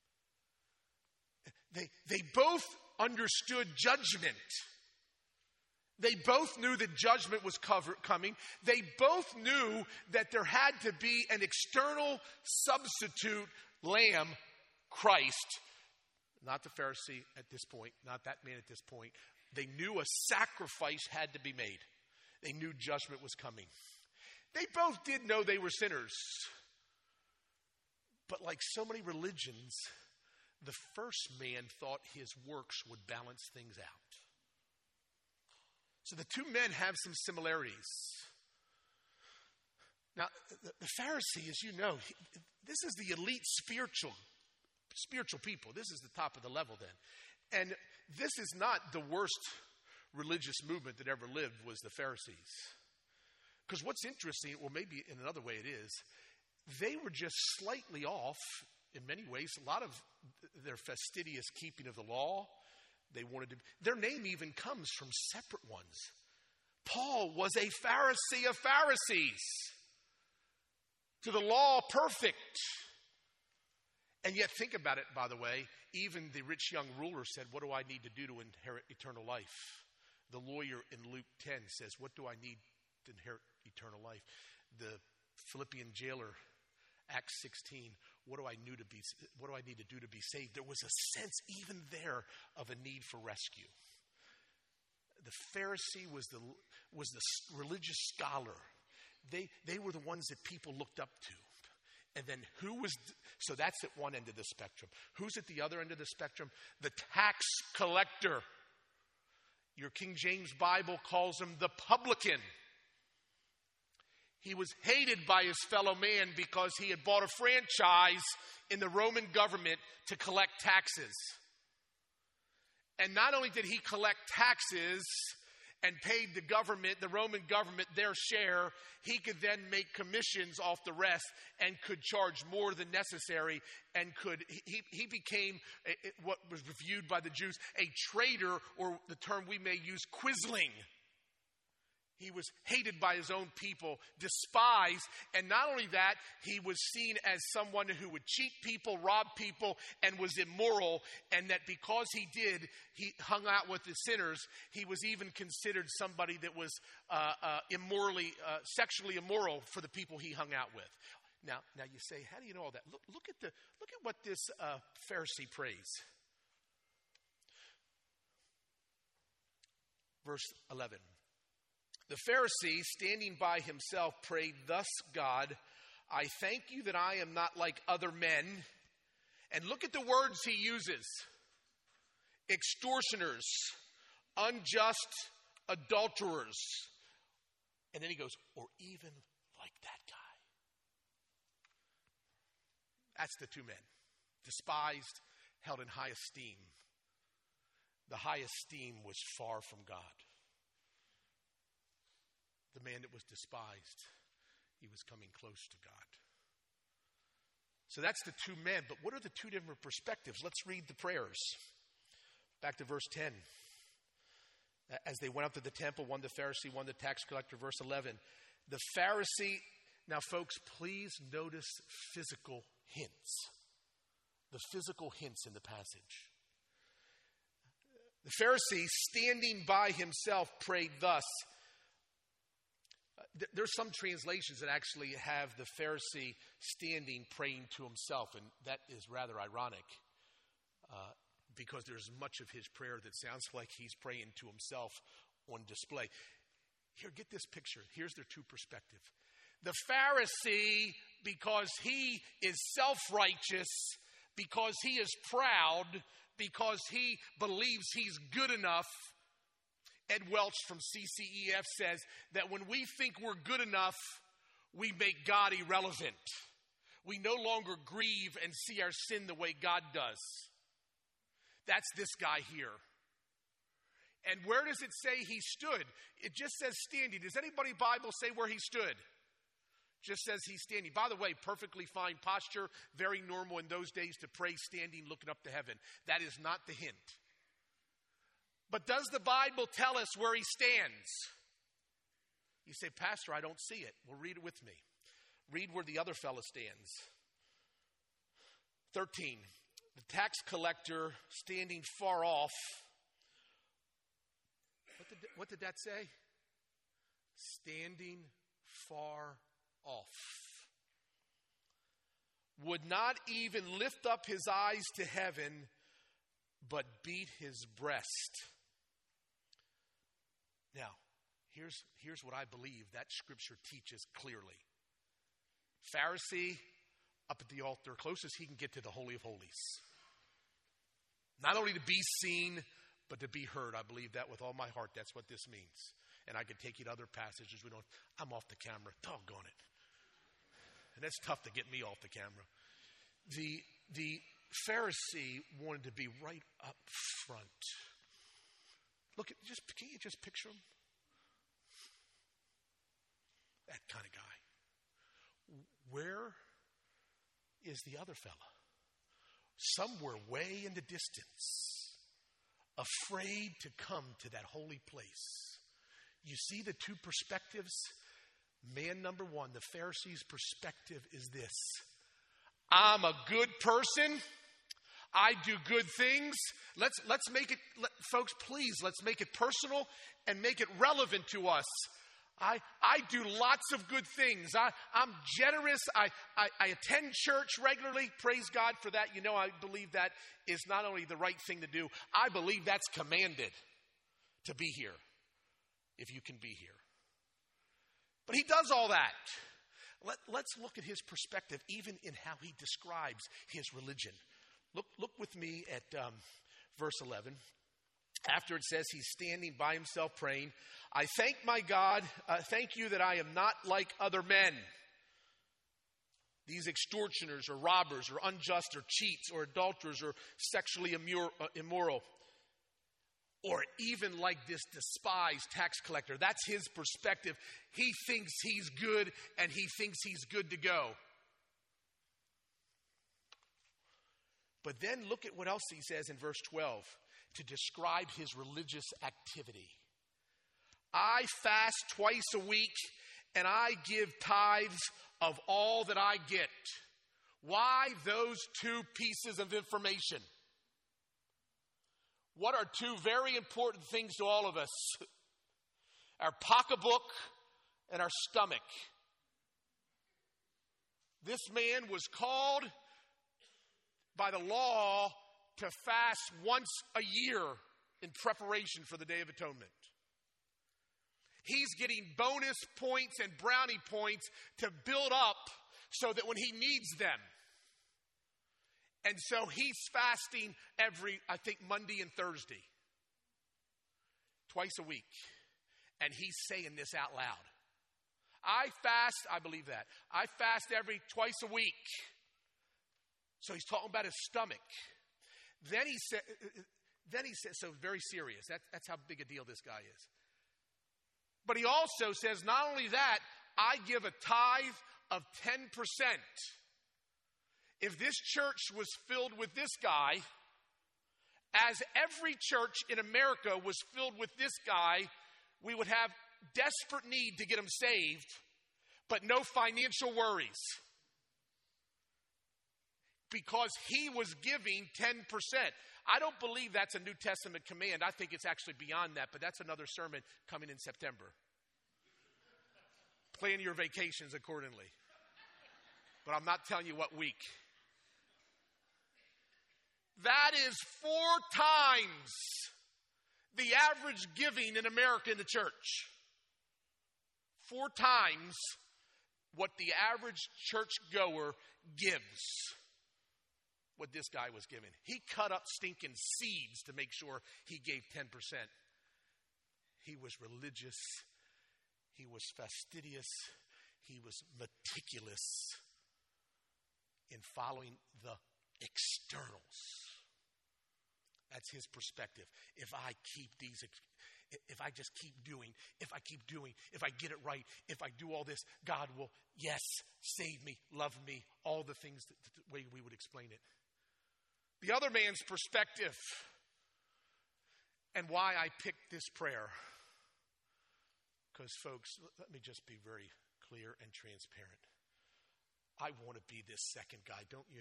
They both understood judgment. They both knew that judgment was coming. They both knew that there had to be an external substitute lamb, Christ. Not the Pharisee at this point, not that man at this point. They knew a sacrifice had to be made. They knew judgment was coming. They both did know they were sinners. But like so many religions, the first man thought his works would balance things out. So the two men have some similarities. Now, the Pharisee, as you know, this is the elite spiritual people. This is the top of the level then. And this is not the worst religious movement that ever lived was the Pharisees. Because what's interesting, or maybe in another way it is, they were just slightly off in many ways. A lot of their fastidious keeping of the law, they wanted to. Their name even comes from separate ones. Paul was a Pharisee of Pharisees. To the law, perfect. And yet, think about it, by the way. Even the rich young ruler said, what do I need to do to inherit eternal life? The lawyer in Luke 10 says, what do I need to inherit eternal life? The Philippian jailer, Acts 16, what do I need to do to be saved? There was a sense even there of a need for rescue. The Pharisee was the religious scholar. They were the ones that people looked up to. And then so that's at one end of the spectrum. Who's at the other end of the spectrum? The tax collector. Your King James Bible calls him the publican. He was hated by his fellow man because he had bought a franchise in the Roman government to collect taxes. And not only did he collect taxes and paid the Roman government, their share, he could then make commissions off the rest and could charge more than necessary, and he became what was viewed by the Jews a traitor, or the term we may use, quisling. He was hated by his own people, despised, and not only that, he was seen as someone who would cheat people, rob people, and was immoral, and that because he hung out with the sinners, he was even considered somebody that was sexually immoral for the people he hung out with. Now you say, how do you know all that? Look at what this Pharisee prays. Verse 11. The Pharisee, standing by himself, prayed, "Thus, God, I thank you that I am not like other men." And look at the words he uses. Extortioners, unjust adulterers. And then he goes, or even like that guy. That's the two men. Despised, held in high esteem. The high esteem was far from God. The man that was despised, he was coming close to God. So that's the two men. But what are the two different perspectives? Let's read the prayers. Back to verse 10. As they went up to the temple, one the Pharisee, one the tax collector. Verse 11. The Pharisee, now folks, please notice physical hints. The physical hints in the passage. The Pharisee, standing by himself, prayed thus. There's some translations that actually have the Pharisee standing praying to himself, and that is rather ironic because there's much of his prayer that sounds like he's praying to himself on display. Here, get this picture. Here's their two perspectives. The Pharisee, because he is self-righteous, because he is proud, because he believes he's good enough. Ed Welch from CCEF says that when we think we're good enough, we make God irrelevant. We no longer grieve and see our sin the way God does. That's this guy here. And where does it say he stood? It just says standing. Does anybody Bible say where he stood? Just says he's standing. By the way, perfectly fine posture, very normal in those days to pray standing, looking up to heaven. That is not the hint. But does the Bible tell us where he stands? You say, Pastor, I don't see it. Well, read it with me. Read where the other fellow stands. 13. The tax collector standing far off. What did that say? Standing far off. Would not even lift up his eyes to heaven, but beat his breast. Now, here's what I believe that scripture teaches clearly. Pharisee up at the altar, closest he can get to the Holy of Holies. Not only to be seen, but to be heard. I believe that with all my heart. That's what this means. And I could take you to other passages. I'm off the camera. Doggone it. And that's tough to get me off the camera. The Pharisee wanted to be right up front. Look, can you just picture him? That kind of guy. Where is the other fella? Somewhere way in the distance, afraid to come to that holy place. You see the two perspectives? Man number one, the Pharisee's perspective is this. I'm a good person. I do good things. Let's make it, folks, please, let's make it personal and make it relevant to us. I do lots of good things. I'm generous. I attend church regularly. Praise God for that. You know, I believe that is not only the right thing to do, I believe that's commanded to be here, if you can be here. But he does all that. Let's look at his perspective, even in how he describes his religion. Look with me at verse 11. After it says he's standing by himself praying, I thank my God, thank you that I am not like other men. These extortioners or robbers or unjust or cheats or adulterers or sexually immoral. Or even like this despised tax collector. That's his perspective. He thinks he's good and he thinks he's good to go. But then look at what else he says in verse 12 to describe his religious activity. I fast twice a week and I give tithes of all that I get. Why those two pieces of information? What are two very important things to all of us? Our pocketbook and our stomach. This man was called by the law to fast once a year in preparation for the Day of Atonement. He's getting bonus points and brownie points to build up so that when he needs them. And so he's fasting every, I think, Monday and Thursday. Twice a week. And he's saying this out loud. I fast, I believe that. I fast twice a week. So he's talking about his stomach. Then he said, so very serious. That's how big a deal this guy is. But he also says, not only that, I give a tithe of 10%. If this church was filled with this guy, as every church in America was filled with this guy, we would have desperate need to get him saved, but no financial worries. Because he was giving 10%. I don't believe that's a New Testament command. I think it's actually beyond that, but that's another sermon coming in September. Plan your vacations accordingly. But I'm not telling you what week. That is 4 times the average giving in America in the church. 4 times what the average churchgoer gives. What this guy was giving. He cut up stinking seeds to make sure he gave 10%. He was religious. He was fastidious. He was meticulous in following the externals. That's his perspective. If I just keep doing, if I get it right, if I do all this, God will, yes, save me, love me, all the things the way we would explain it. The other man's perspective, and why I picked this prayer. Because, folks, let me just be very clear and transparent. I want to be this second guy, don't you?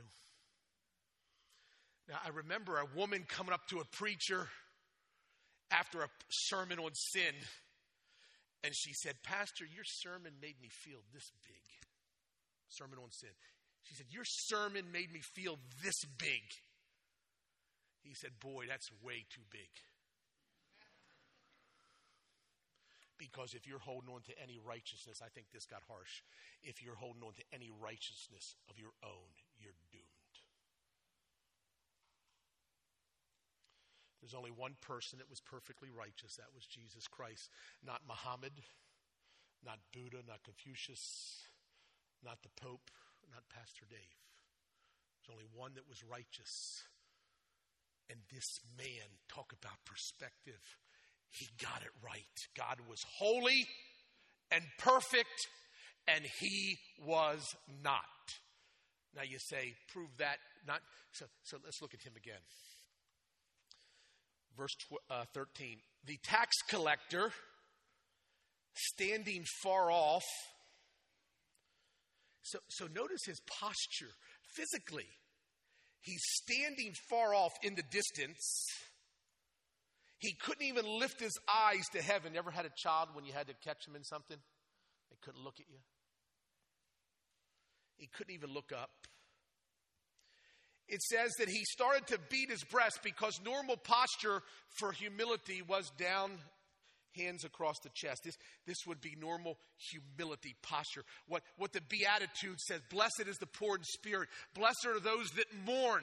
Now, I remember a woman coming up to a preacher after a sermon on sin, and she said, Pastor, your sermon made me feel this big. Sermon on sin. She said, your sermon made me feel this big. He said, boy, that's way too big. Because if you're holding on to any righteousness, I think this got harsh. If you're holding on to any righteousness of your own, you're doomed. There's only one person that was perfectly righteous. That was Jesus Christ. Not Muhammad, not Buddha, not Confucius, not the Pope, not Pastor Dave. There's only one that was righteous. And this man, talk about perspective, he got it right. God was holy and perfect, and he was not. Now you say, prove that not. So let's look at him again. Verse 13. The tax collector, standing far off. So notice his posture physically. He's standing far off in the distance. He couldn't even lift his eyes to heaven. You ever had a child when you had to catch them in something? They couldn't look at you. He couldn't even look up. It says that he started to beat his breast because normal posture for humility was down, hands across the chest. This would be normal humility posture. What the Beatitude says, blessed is the poor in spirit. Blessed are those that mourn.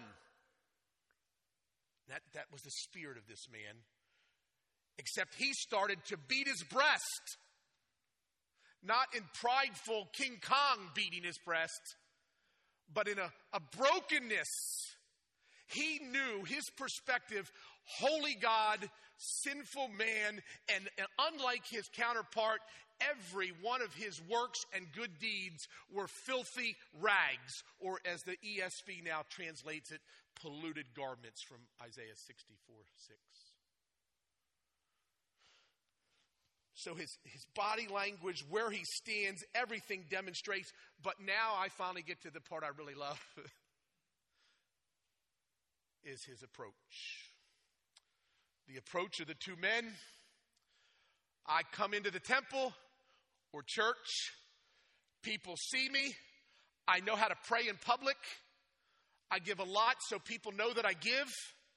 That was the spirit of this man. Except he started to beat his breast. Not in prideful King Kong beating his breast, but in a brokenness. He knew his perspective, holy God, sinful man, and unlike his counterpart, every one of his works and good deeds were filthy rags, or as the ESV now translates it, polluted garments from Isaiah 64:6. So his body language, where he stands, everything demonstrates. But now I finally get to the part I really love, is his approach. The approach of the two men. I come into the temple or church. People see me. I know how to pray in public. I give a lot so people know that I give.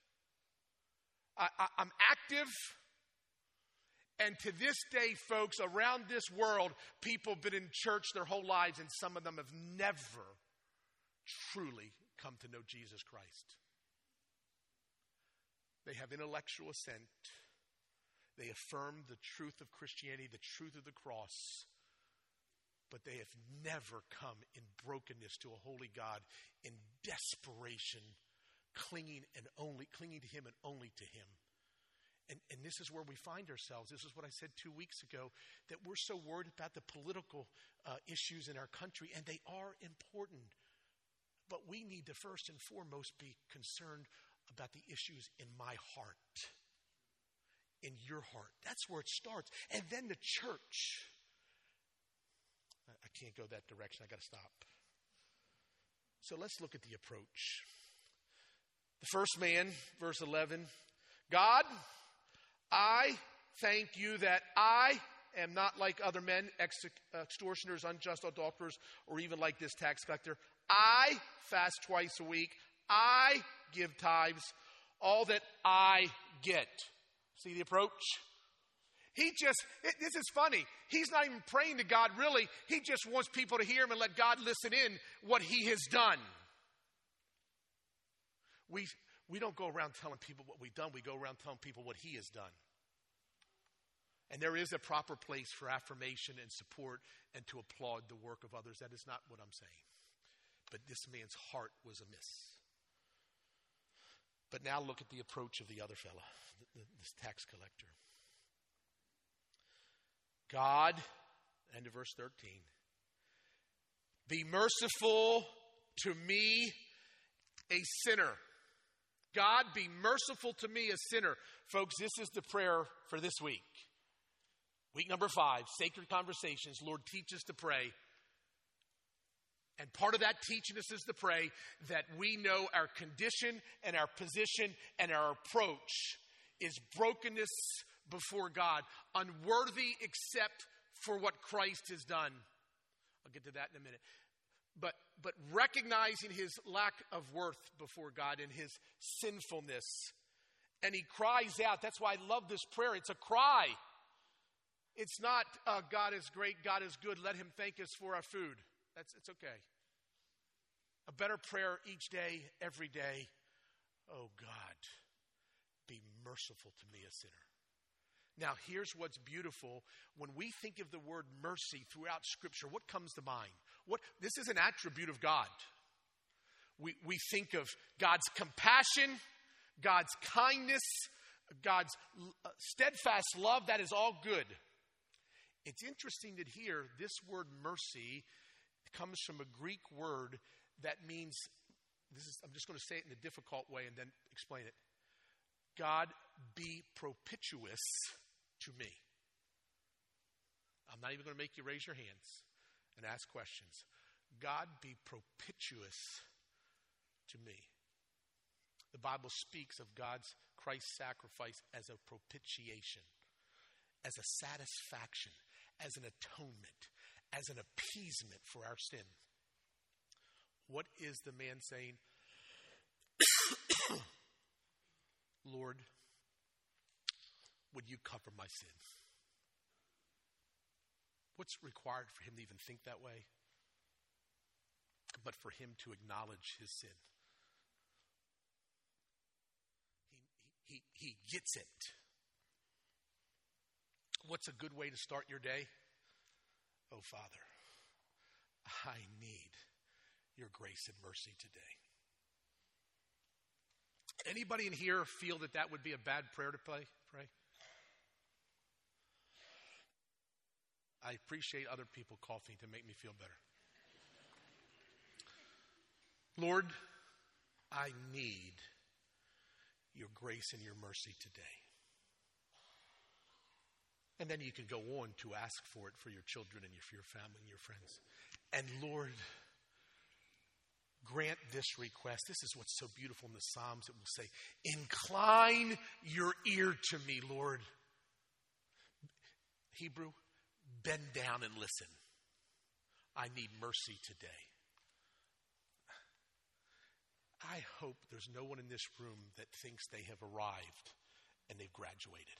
I'm active. And to this day, folks, around this world, people have been in church their whole lives, and some of them have never truly come to know Jesus Christ. They have intellectual assent. They affirm the truth of Christianity, the truth of the cross. But they have never come in brokenness to a holy God, in desperation, clinging to him and only to him. And this is where we find ourselves. This is what I said 2 weeks ago, that we're so worried about the political issues in our country, and they are important. But we need to first and foremost be concerned about the issues in my heart, in your heart. That's where it starts. And then the church. I can't go that direction. I got to stop. So let's look at the approach. The first man, verse 11, God, I thank you that I am not like other men, extortioners, unjust adulterers, or even like this tax collector. I fast twice a week. I give tithes, all that I get. See the approach? This is funny. He's not even praying to God, really. He just wants people to hear him and let God listen in what he has done. We don't go around telling people what we've done. We go around telling people what he has done. And there is a proper place for affirmation and support and to applaud the work of others. That is not what I'm saying. But this man's heart was amiss. But now look at the approach of the other fella, this tax collector. God, end of verse 13, be merciful to me, a sinner. God, be merciful to me, a sinner. Folks, this is the prayer for this week. Week number 5, Sacred Conversations. Lord, teach us to pray. And part of that teaching us is to pray that we know our condition and our position and our approach is brokenness before God, unworthy except for what Christ has done. I'll get to that in a minute. But recognizing his lack of worth before God and his sinfulness. And he cries out. That's why I love this prayer. It's a cry. It's not, God is great, God is good, let him thank us for our food. It's okay. A better prayer each day, every day. Oh God, be merciful to me, a sinner. Now, here's what's beautiful. When we think of the word mercy throughout Scripture, what comes to mind? This is an attribute of God. We think of God's compassion, God's kindness, God's steadfast love. That is all good. It's interesting that here, this word mercy comes from a Greek word that means, I'm just going to say it in a difficult way and then explain it. God, be propitious to me. I'm not even going to make you raise your hands and ask questions. God, be propitious to me. The Bible speaks of Christ's sacrifice as a propitiation, as a satisfaction, as an atonement, as an appeasement for our sin. What is the man saying? Lord, would you cover my sin? What's required for him to even think that way? But for him to acknowledge his sin. He gets it. What's a good way to start your day? Oh, Father, I need your grace and mercy today. Anybody in here feel that would be a bad prayer to pray? I appreciate other people coughing to make me feel better. Lord, I need your grace and your mercy today. And then you can go on to ask for it for your children and for your family and your friends. And Lord, grant this request. This is what's so beautiful in the Psalms. It will say, incline your ear to me, Lord. Hebrew, bend down and listen. I need mercy today. I hope there's no one in this room that thinks they have arrived and they've graduated.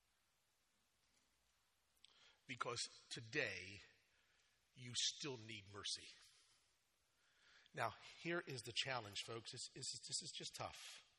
Because today, you still need mercy. Now, here is the challenge, folks. This is just tough.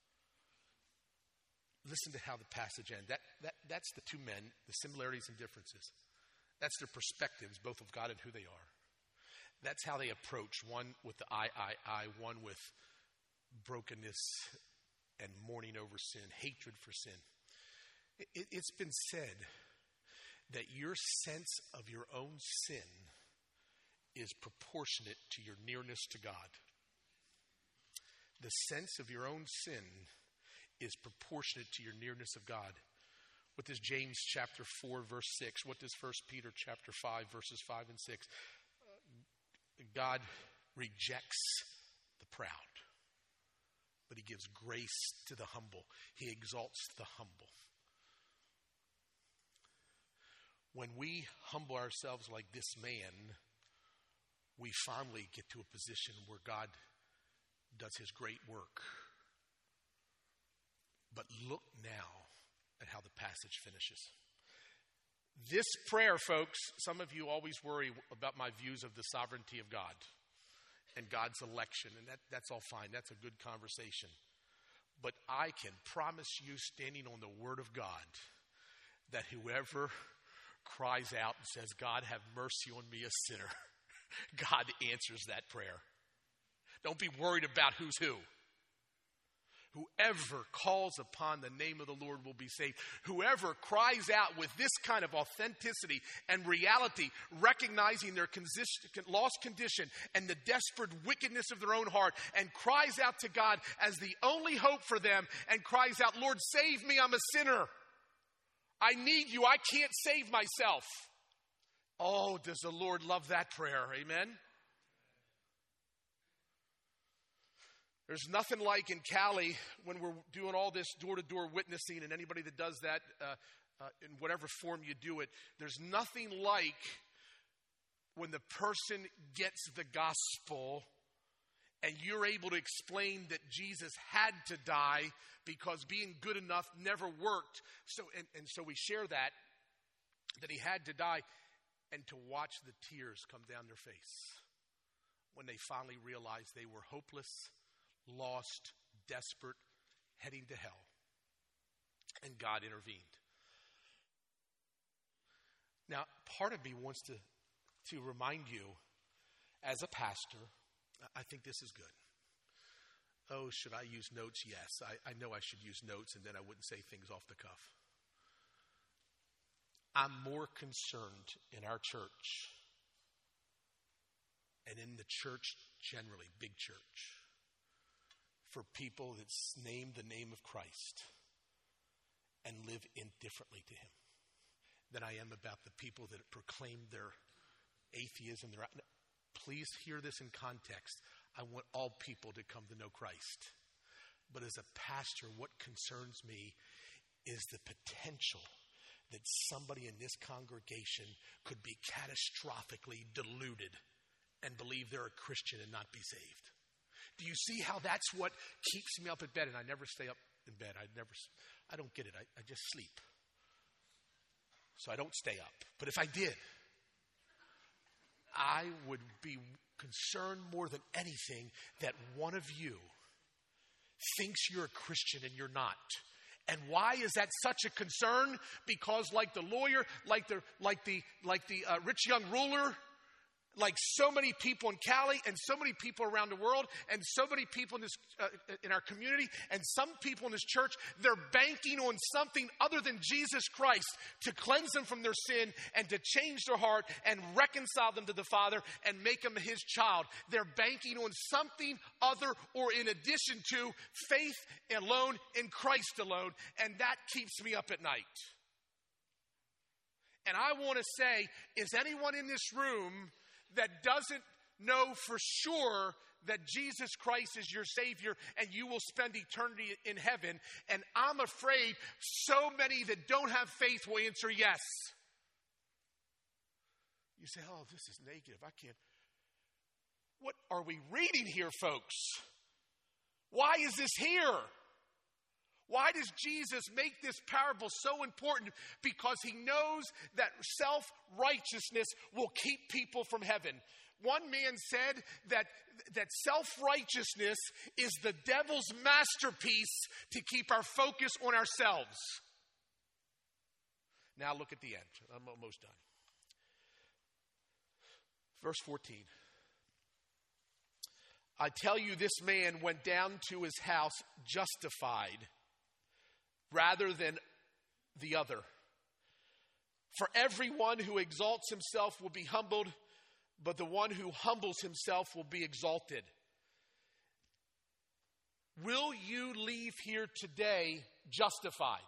Listen to how the passage ends. That's the two men, the similarities and differences. That's their perspectives, both of God and who they are. That's how they approach, one with the I, one with brokenness and mourning over sin, hatred for sin. It's been said that your sense of your own sin is proportionate to your nearness to God. The sense of your own sin is proportionate to your nearness of God. What does James chapter 4 verse 6? What does 1 Peter chapter 5 verses 5 and 6? God rejects the proud, but he gives grace to the humble. He exalts the humble. When we humble ourselves like this man, we finally get to a position where God does his great work. But look now at how the passage finishes. This prayer, folks, some of you always worry about my views of the sovereignty of God and God's election, and that's all fine. That's a good conversation. But I can promise you, standing on the word of God, that whoever cries out and says, God, have mercy on me, a sinner, God answers that prayer. Don't be worried about who's who. Whoever calls upon the name of the Lord will be saved. Whoever cries out with this kind of authenticity and reality, recognizing their lost condition and the desperate wickedness of their own heart, and cries out to God as the only hope for them, and cries out, Lord, save me, I'm a sinner. I need you. I can't save myself. Oh, does the Lord love that prayer? Amen? There's nothing like in Cali when we're doing all this door-to-door witnessing, and anybody that does that in whatever form you do it, there's nothing like when the person gets the gospel and you're able to explain that Jesus had to die because being good enough never worked. So we share that he had to die, and to watch the tears come down their face when they finally realized they were hopeless, lost, desperate, heading to hell. And God intervened. Now, part of me wants to remind you, as a pastor, I think this is good. Oh, should I use notes? Yes, I know I should use notes, and then I wouldn't say things off the cuff. I'm more concerned in our church and in the church generally, big church, for people that name the name of Christ and live indifferently to him than I am about the people that proclaim their atheism. Please hear this in context. I want all people to come to know Christ. But as a pastor, what concerns me is the potential that somebody in this congregation could be catastrophically deluded and believe they're a Christian and not be saved. Do you see how that's what keeps me up in bed? And I never stay up in bed. I don't get it. I just sleep. So I don't stay up. But if I did, I would be concerned more than anything that one of you thinks you're a Christian and you're not. And why is that such a concern? Because like the lawyer, like the rich young ruler, like so many people in Cali and so many people around the world and so many people in this in our community and some people in this church, they're banking on something other than Jesus Christ to cleanse them from their sin and to change their heart and reconcile them to the Father and make them his child. They're banking on something other or in addition to faith alone in Christ alone, and that keeps me up at night. And I want to say, is anyone in this room that doesn't know for sure that Jesus Christ is your Savior and you will spend eternity in heaven? And I'm afraid so many that don't have faith will answer yes. You say, oh, this is negative. I can't. What are we reading here, folks? Why is this here? Why does Jesus make this parable so important? Because he knows that self-righteousness will keep people from heaven. One man said that self-righteousness is the devil's masterpiece to keep our focus on ourselves. Now look at the end. I'm almost done. Verse 14. I tell you, this man went down to his house justified rather than the other. For everyone who exalts himself will be humbled, but the one who humbles himself will be exalted. Will you leave here today justified?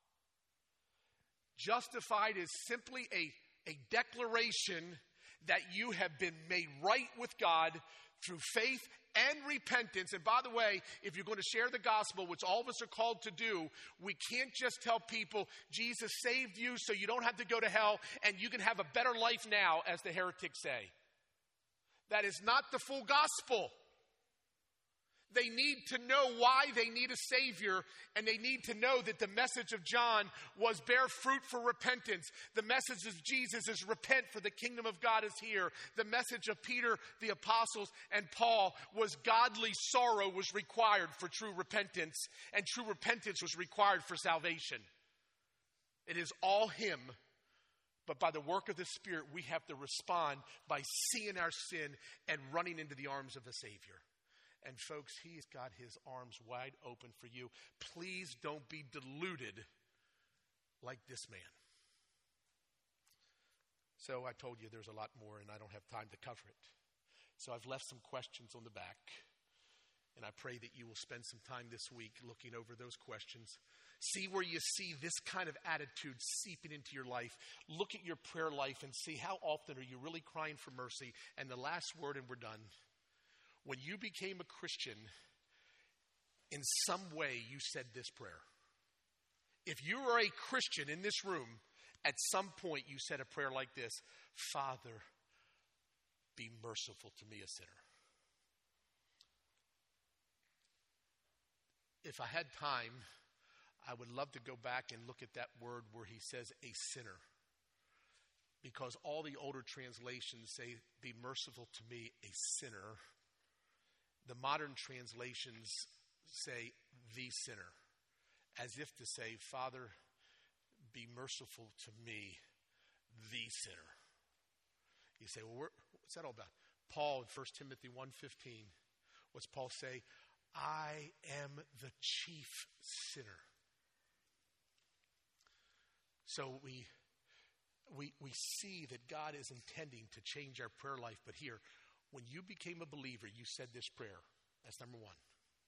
Justified is simply a declaration that you have been made right with God through faith and repentance. And by the way, if you're going to share the gospel, which all of us are called to do, we can't just tell people Jesus saved you so you don't have to go to hell and you can have a better life now, as the heretics say. That is not the full gospel. They need to know why they need a Savior, and they need to know that the message of John was bear fruit for repentance. The message of Jesus is repent, for the kingdom of God is here. The message of Peter, the apostles, and Paul was godly sorrow was required for true repentance, and true repentance was required for salvation. It is all him, but by the work of the Spirit, we have to respond by seeing our sin and running into the arms of the Savior. And folks, he's got his arms wide open for you. Please don't be deluded like this man. So I told you there's a lot more and I don't have time to cover it. So I've left some questions on the back. And I pray that you will spend some time this week looking over those questions. See where you see this kind of attitude seeping into your life. Look at your prayer life and see how often are you really crying for mercy. And the last word, and we're done. When you became a Christian, in some way you said this prayer. If you are a Christian in this room, at some point you said a prayer like this: Father, be merciful to me, a sinner. If I had time, I would love to go back and look at that word where he says a sinner. Because all the older translations say, be merciful to me, a sinner. The modern translations say the sinner, as if to say, Father, be merciful to me, the sinner. You say, well, what's that all about? Paul in 1 Timothy 1:15, what's Paul say? I am the chief sinner. So we see that God is intending to change our prayer life. But here, when you became a believer, you said this prayer. That's number one.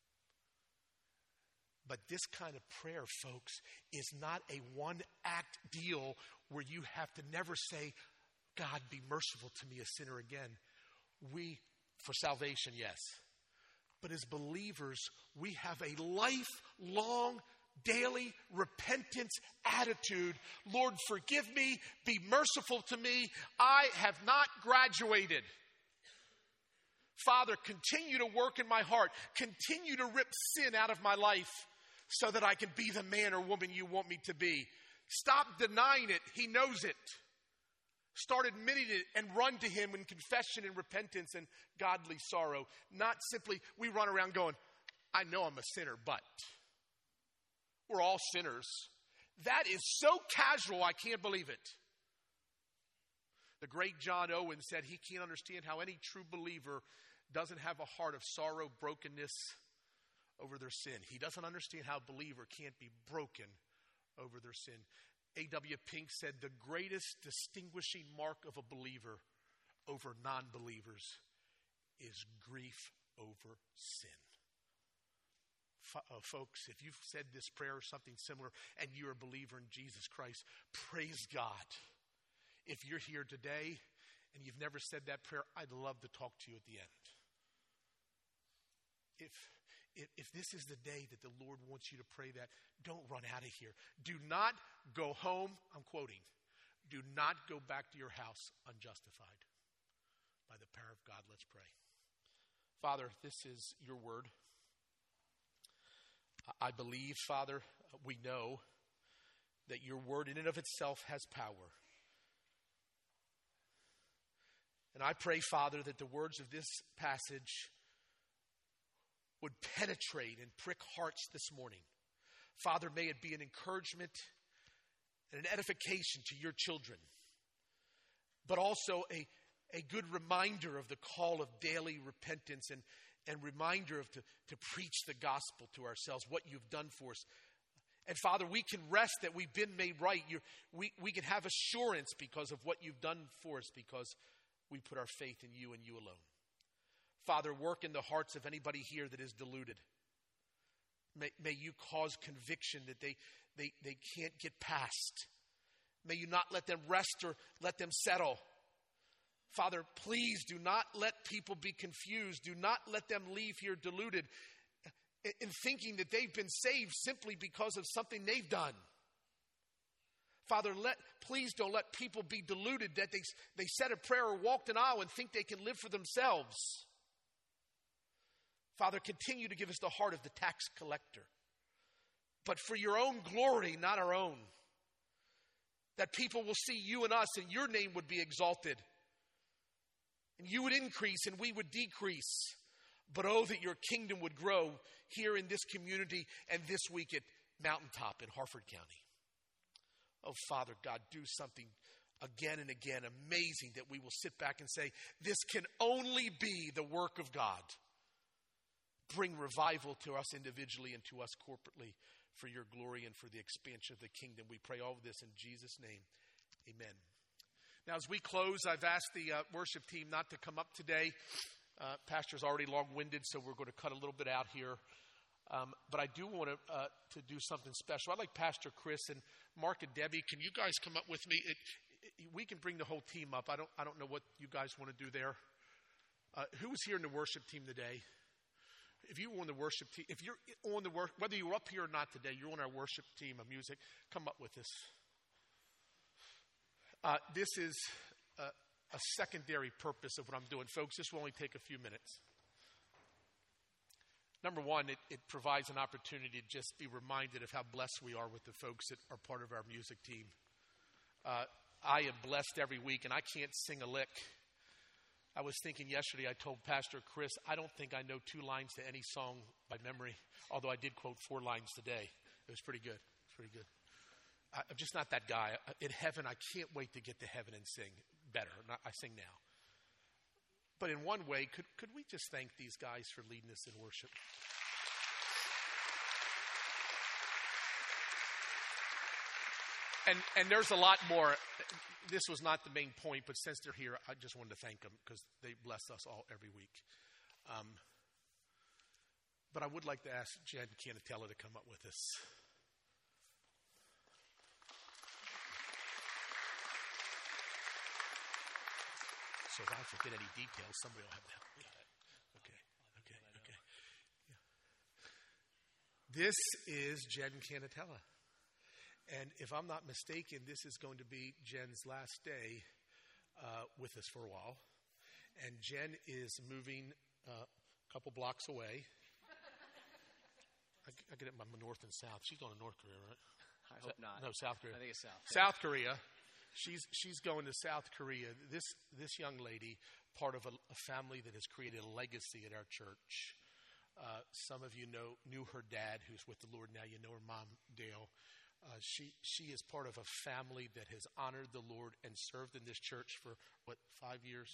But this kind of prayer, folks, is not a one-act deal where you have to never say, God, be merciful to me, a sinner, again. For salvation, yes. But as believers, we have a lifelong, daily repentance attitude. Lord, forgive me, be merciful to me. I have not graduated. Father, continue to work in my heart. Continue to rip sin out of my life so that I can be the man or woman you want me to be. Stop denying it. He knows it. Start admitting it and run to him in confession and repentance and godly sorrow. Not simply we run around going, I know I'm a sinner, but we're all sinners. That is so casual, I can't believe it. The great John Owen said he can't understand how any true believer doesn't have a heart of sorrow, brokenness over their sin. He doesn't understand how a believer can't be broken over their sin. A.W. Pink said the greatest distinguishing mark of a believer over non-believers is grief over sin. Folks, if you've said this prayer or something similar and you're a believer in Jesus Christ, praise God. If you're here today and you've never said that prayer, I'd love to talk to you at the end. If this is the day that the Lord wants you to pray that, don't run out of here. Do not go home, I'm quoting, do not go back to your house unjustified. By the power of God, let's pray. Father, this is your word. I believe, Father, we know that your word in and of itself has power. And I pray, Father, that the words of this passage would penetrate and prick hearts this morning. Father, may it be an encouragement and an edification to your children, but also a good reminder of the call of daily repentance and reminder of to preach the gospel to ourselves, what you've done for us. And Father, we can rest that we've been made right. We can have assurance because of what you've done for us, because we put our faith in you and you alone. Father, work in the hearts of anybody here that is deluded. May you cause conviction that they can't get past. May you not let them rest or let them settle. Father, please do not let people be confused. Do not let them leave here deluded in thinking that they've been saved simply because of something they've done. Father, please don't let people be deluded that they said a prayer or walked an aisle and think they can live for themselves. Father, continue to give us the heart of the tax collector, but for your own glory, not our own. That people will see you and us and your name would be exalted. And you would increase and we would decrease. But oh, that your kingdom would grow here in this community and this week at Mountaintop in Harford County. Oh, Father God, do something again and again amazing that we will sit back and say, this can only be the work of God. Bring revival to us individually and to us corporately for your glory and for the expansion of the kingdom. We pray all of this in Jesus' name. Amen. Now, as we close, I've asked the worship team not to come up today. Pastor's already long-winded, so we're going to cut a little bit out here. But I do want to do something special. I'd like Pastor Chris and Mark and Debbie. Can you guys come up with me? We can bring the whole team up. I don't know what you guys want to do there. Who was here in the worship team today? If you were on the worship team, if you're on the worship, whether you're up here or not today, you're on our worship team of music, come up with us. This is a secondary purpose of what I'm doing. Folks, this will only take a few minutes. Number one, it provides an opportunity to just be reminded of how blessed we are with the folks that are part of our music team. I am blessed every week, and I can't sing a lick. I was thinking yesterday, I told Pastor Chris, I don't think I know 2 lines to any song by memory, although I did quote 4 lines today. It was pretty good. It's pretty good. I'm just not that guy. In heaven, I can't wait to get to heaven and sing better. I sing now. But in one way, could we just thank these guys for leading us in worship? And there's a lot more. This was not the main point, but since they're here, I just wanted to thank them because they bless us all every week. But I would like to ask Jen Canatella to come up with us. So if I forget any details, somebody will have to help me. Okay. Yeah. This is Jen Canatella. And if I'm not mistaken, this is going to be Jen's last day with us for a while. And Jen is moving a couple blocks away. I get it by north and south. She's going to North Korea, right? I hope not. No, South Korea. I think it's south. South Korea. She's going to South Korea. This young lady, part of a family that has created a legacy at our church. Some of you knew her dad, who's with the Lord now. You know her mom, Dale. She is part of a family that has honored the Lord and served in this church for, 5 years?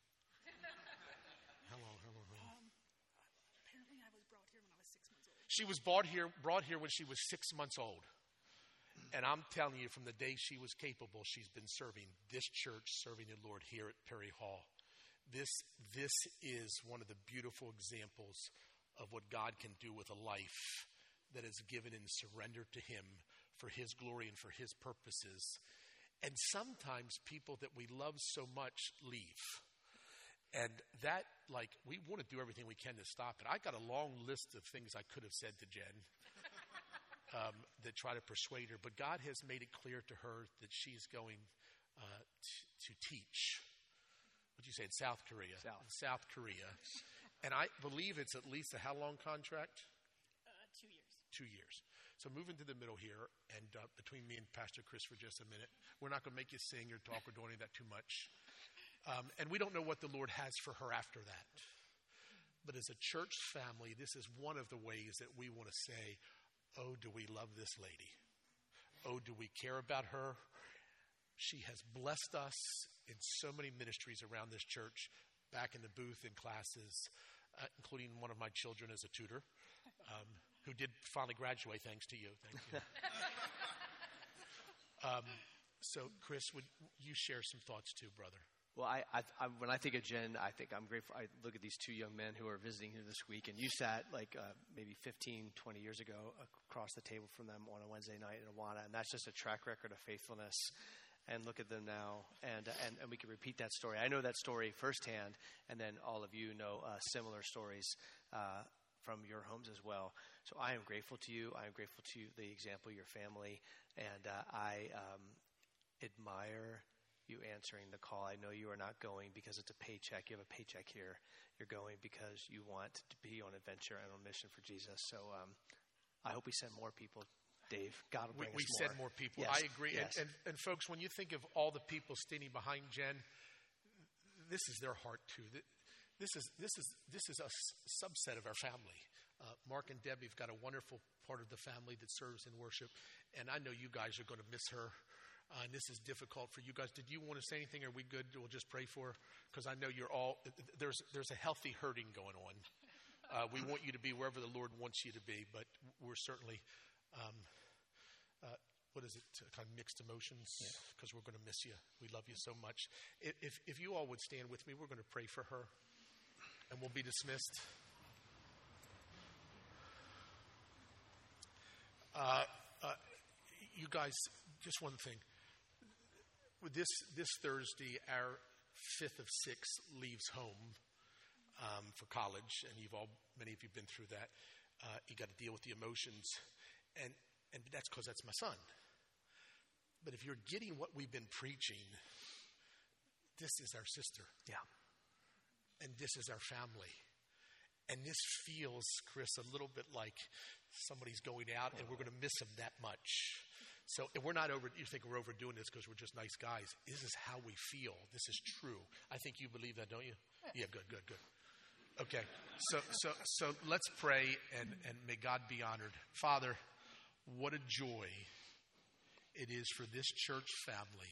How long? Apparently I was brought here when I was 6 months old. She was brought here when she was 6 months old. And I'm telling you, from the day she was capable, she's been serving this church, serving the Lord here at Perry Hall. This is one of the beautiful examples of what God can do with a life that is given in surrender to Him for His glory and for His purposes. And sometimes people that we love so much leave. And that, like, we want to do everything we can to stop it. I got a long list of things I could have said to Jen that try to persuade her. But God has made it clear to her that she's going to teach. What'd you say, in South Korea? South Korea. And I believe it's at least a how long contract? 2 years. 2 years. So move into the middle here, and between me and Pastor Chris for just a minute. We're not going to make you sing or talk or do any of that too much. And we don't know what the Lord has for her after that. But as a church family, this is one of the ways that we want to say, oh, do we love this lady? Oh, do we care about her? She has blessed us in so many ministries around this church, back in the booth in classes, including one of my children as a tutor, who did finally graduate thanks to you. Thank you. So, Chris, would you share some thoughts too, brother? Well, when I think of Jen, I think I'm grateful. I look at these two young men who are visiting here this week, and you sat like maybe 15, 20 years ago across the table from them on a Wednesday night in Awana, and that's just a track record of faithfulness. And look at them now, and we can repeat that story. I know that story firsthand, and then all of you know similar stories from your homes as well. So I am grateful to you. I am grateful to the example of your family, and I admire you answering the call. I know you are not going because it's a paycheck. You have a paycheck here. You're going because you want to be on adventure and on mission for Jesus. So I hope we send more people. Dave, God will bring us more. We send more people. Yes. I agree. Yes. And folks, when you think of all the people standing behind Jen, this is their heart too. This is a subset of our family. Mark and Debbie have got a wonderful part of the family that serves in worship, and I know you guys are going to miss her. And this is difficult for you guys. Did you want to say anything? Are we good? We'll just pray for her, because I know you're all there's a healthy hurting going on. We want you to be wherever the Lord wants you to be, but we're certainly. What is it? Kind of mixed emotions, because we're going to miss you. We love you so much. If you all would stand with me, we're going to pray for her, and we'll be dismissed. You guys, just one thing. This Thursday, our 5th of 6 leaves home for college, and many of you have been through that. You got to deal with the emotions, and that's because that's my son. But if you're getting what we've been preaching, this is our sister. Yeah. And this is our family. And this feels, Chris, a little bit like somebody's going out and we're going to miss them that much. So if we're not you think we're overdoing this because we're just nice guys. This is how we feel. This is true. I think you believe that, don't you? Yeah, good. Okay. So let's pray and may God be honored. Father, what a joy it is for this church family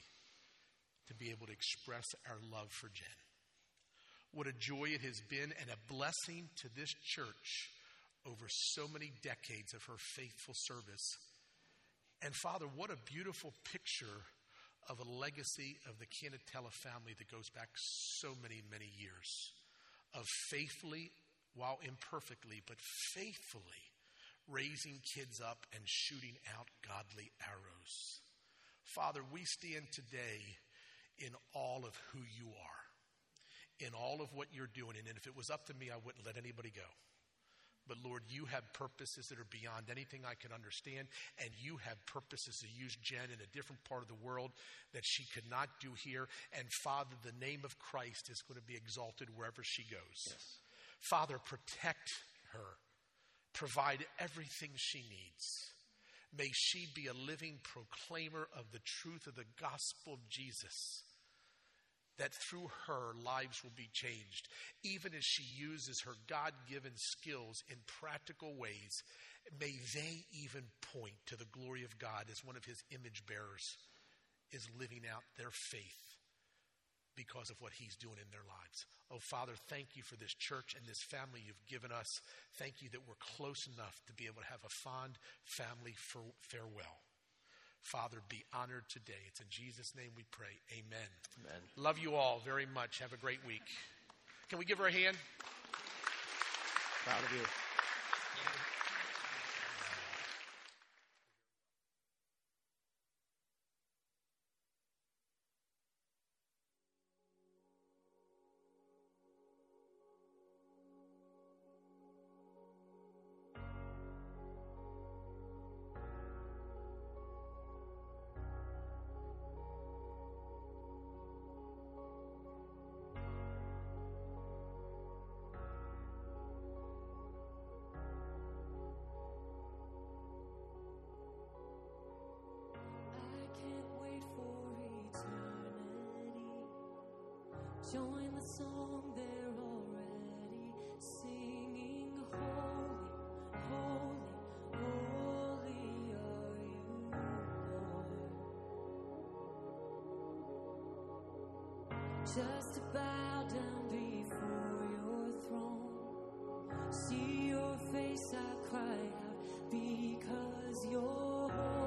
to be able to express our love for Jen. What a joy it has been and a blessing to this church over so many decades of her faithful service. And Father, what a beautiful picture of a legacy of the Canatella family that goes back so many, many years of faithfully, while imperfectly, but faithfully raising kids up and shooting out godly arrows. Father, we stand today in all of who you are, in all of what you're doing. And if it was up to me, I wouldn't let anybody go. But Lord, you have purposes that are beyond anything I can understand, and you have purposes to use Jen in a different part of the world that she could not do here. And Father, the name of Christ is going to be exalted wherever she goes. Yes. Father, protect her. Provide everything she needs. May she be a living proclaimer of the truth of the gospel of Jesus, that through her lives will be changed, even as she uses her God-given skills in practical ways. May they even point to the glory of God as one of his image bearers is living out their faith because of what he's doing in their lives. Oh, Father, thank you for this church and this family you've given us. Thank you that we're close enough to be able to have a fond family farewell. Father, be honored today. It's in Jesus' name we pray. Amen. Amen. Love you all very much. Have a great week. Can we give her a hand? Proud of you. Join the song they're already singing. Holy, holy, holy are you, Lord. Just to bow down before your throne, see your face, I cry out, because you're holy.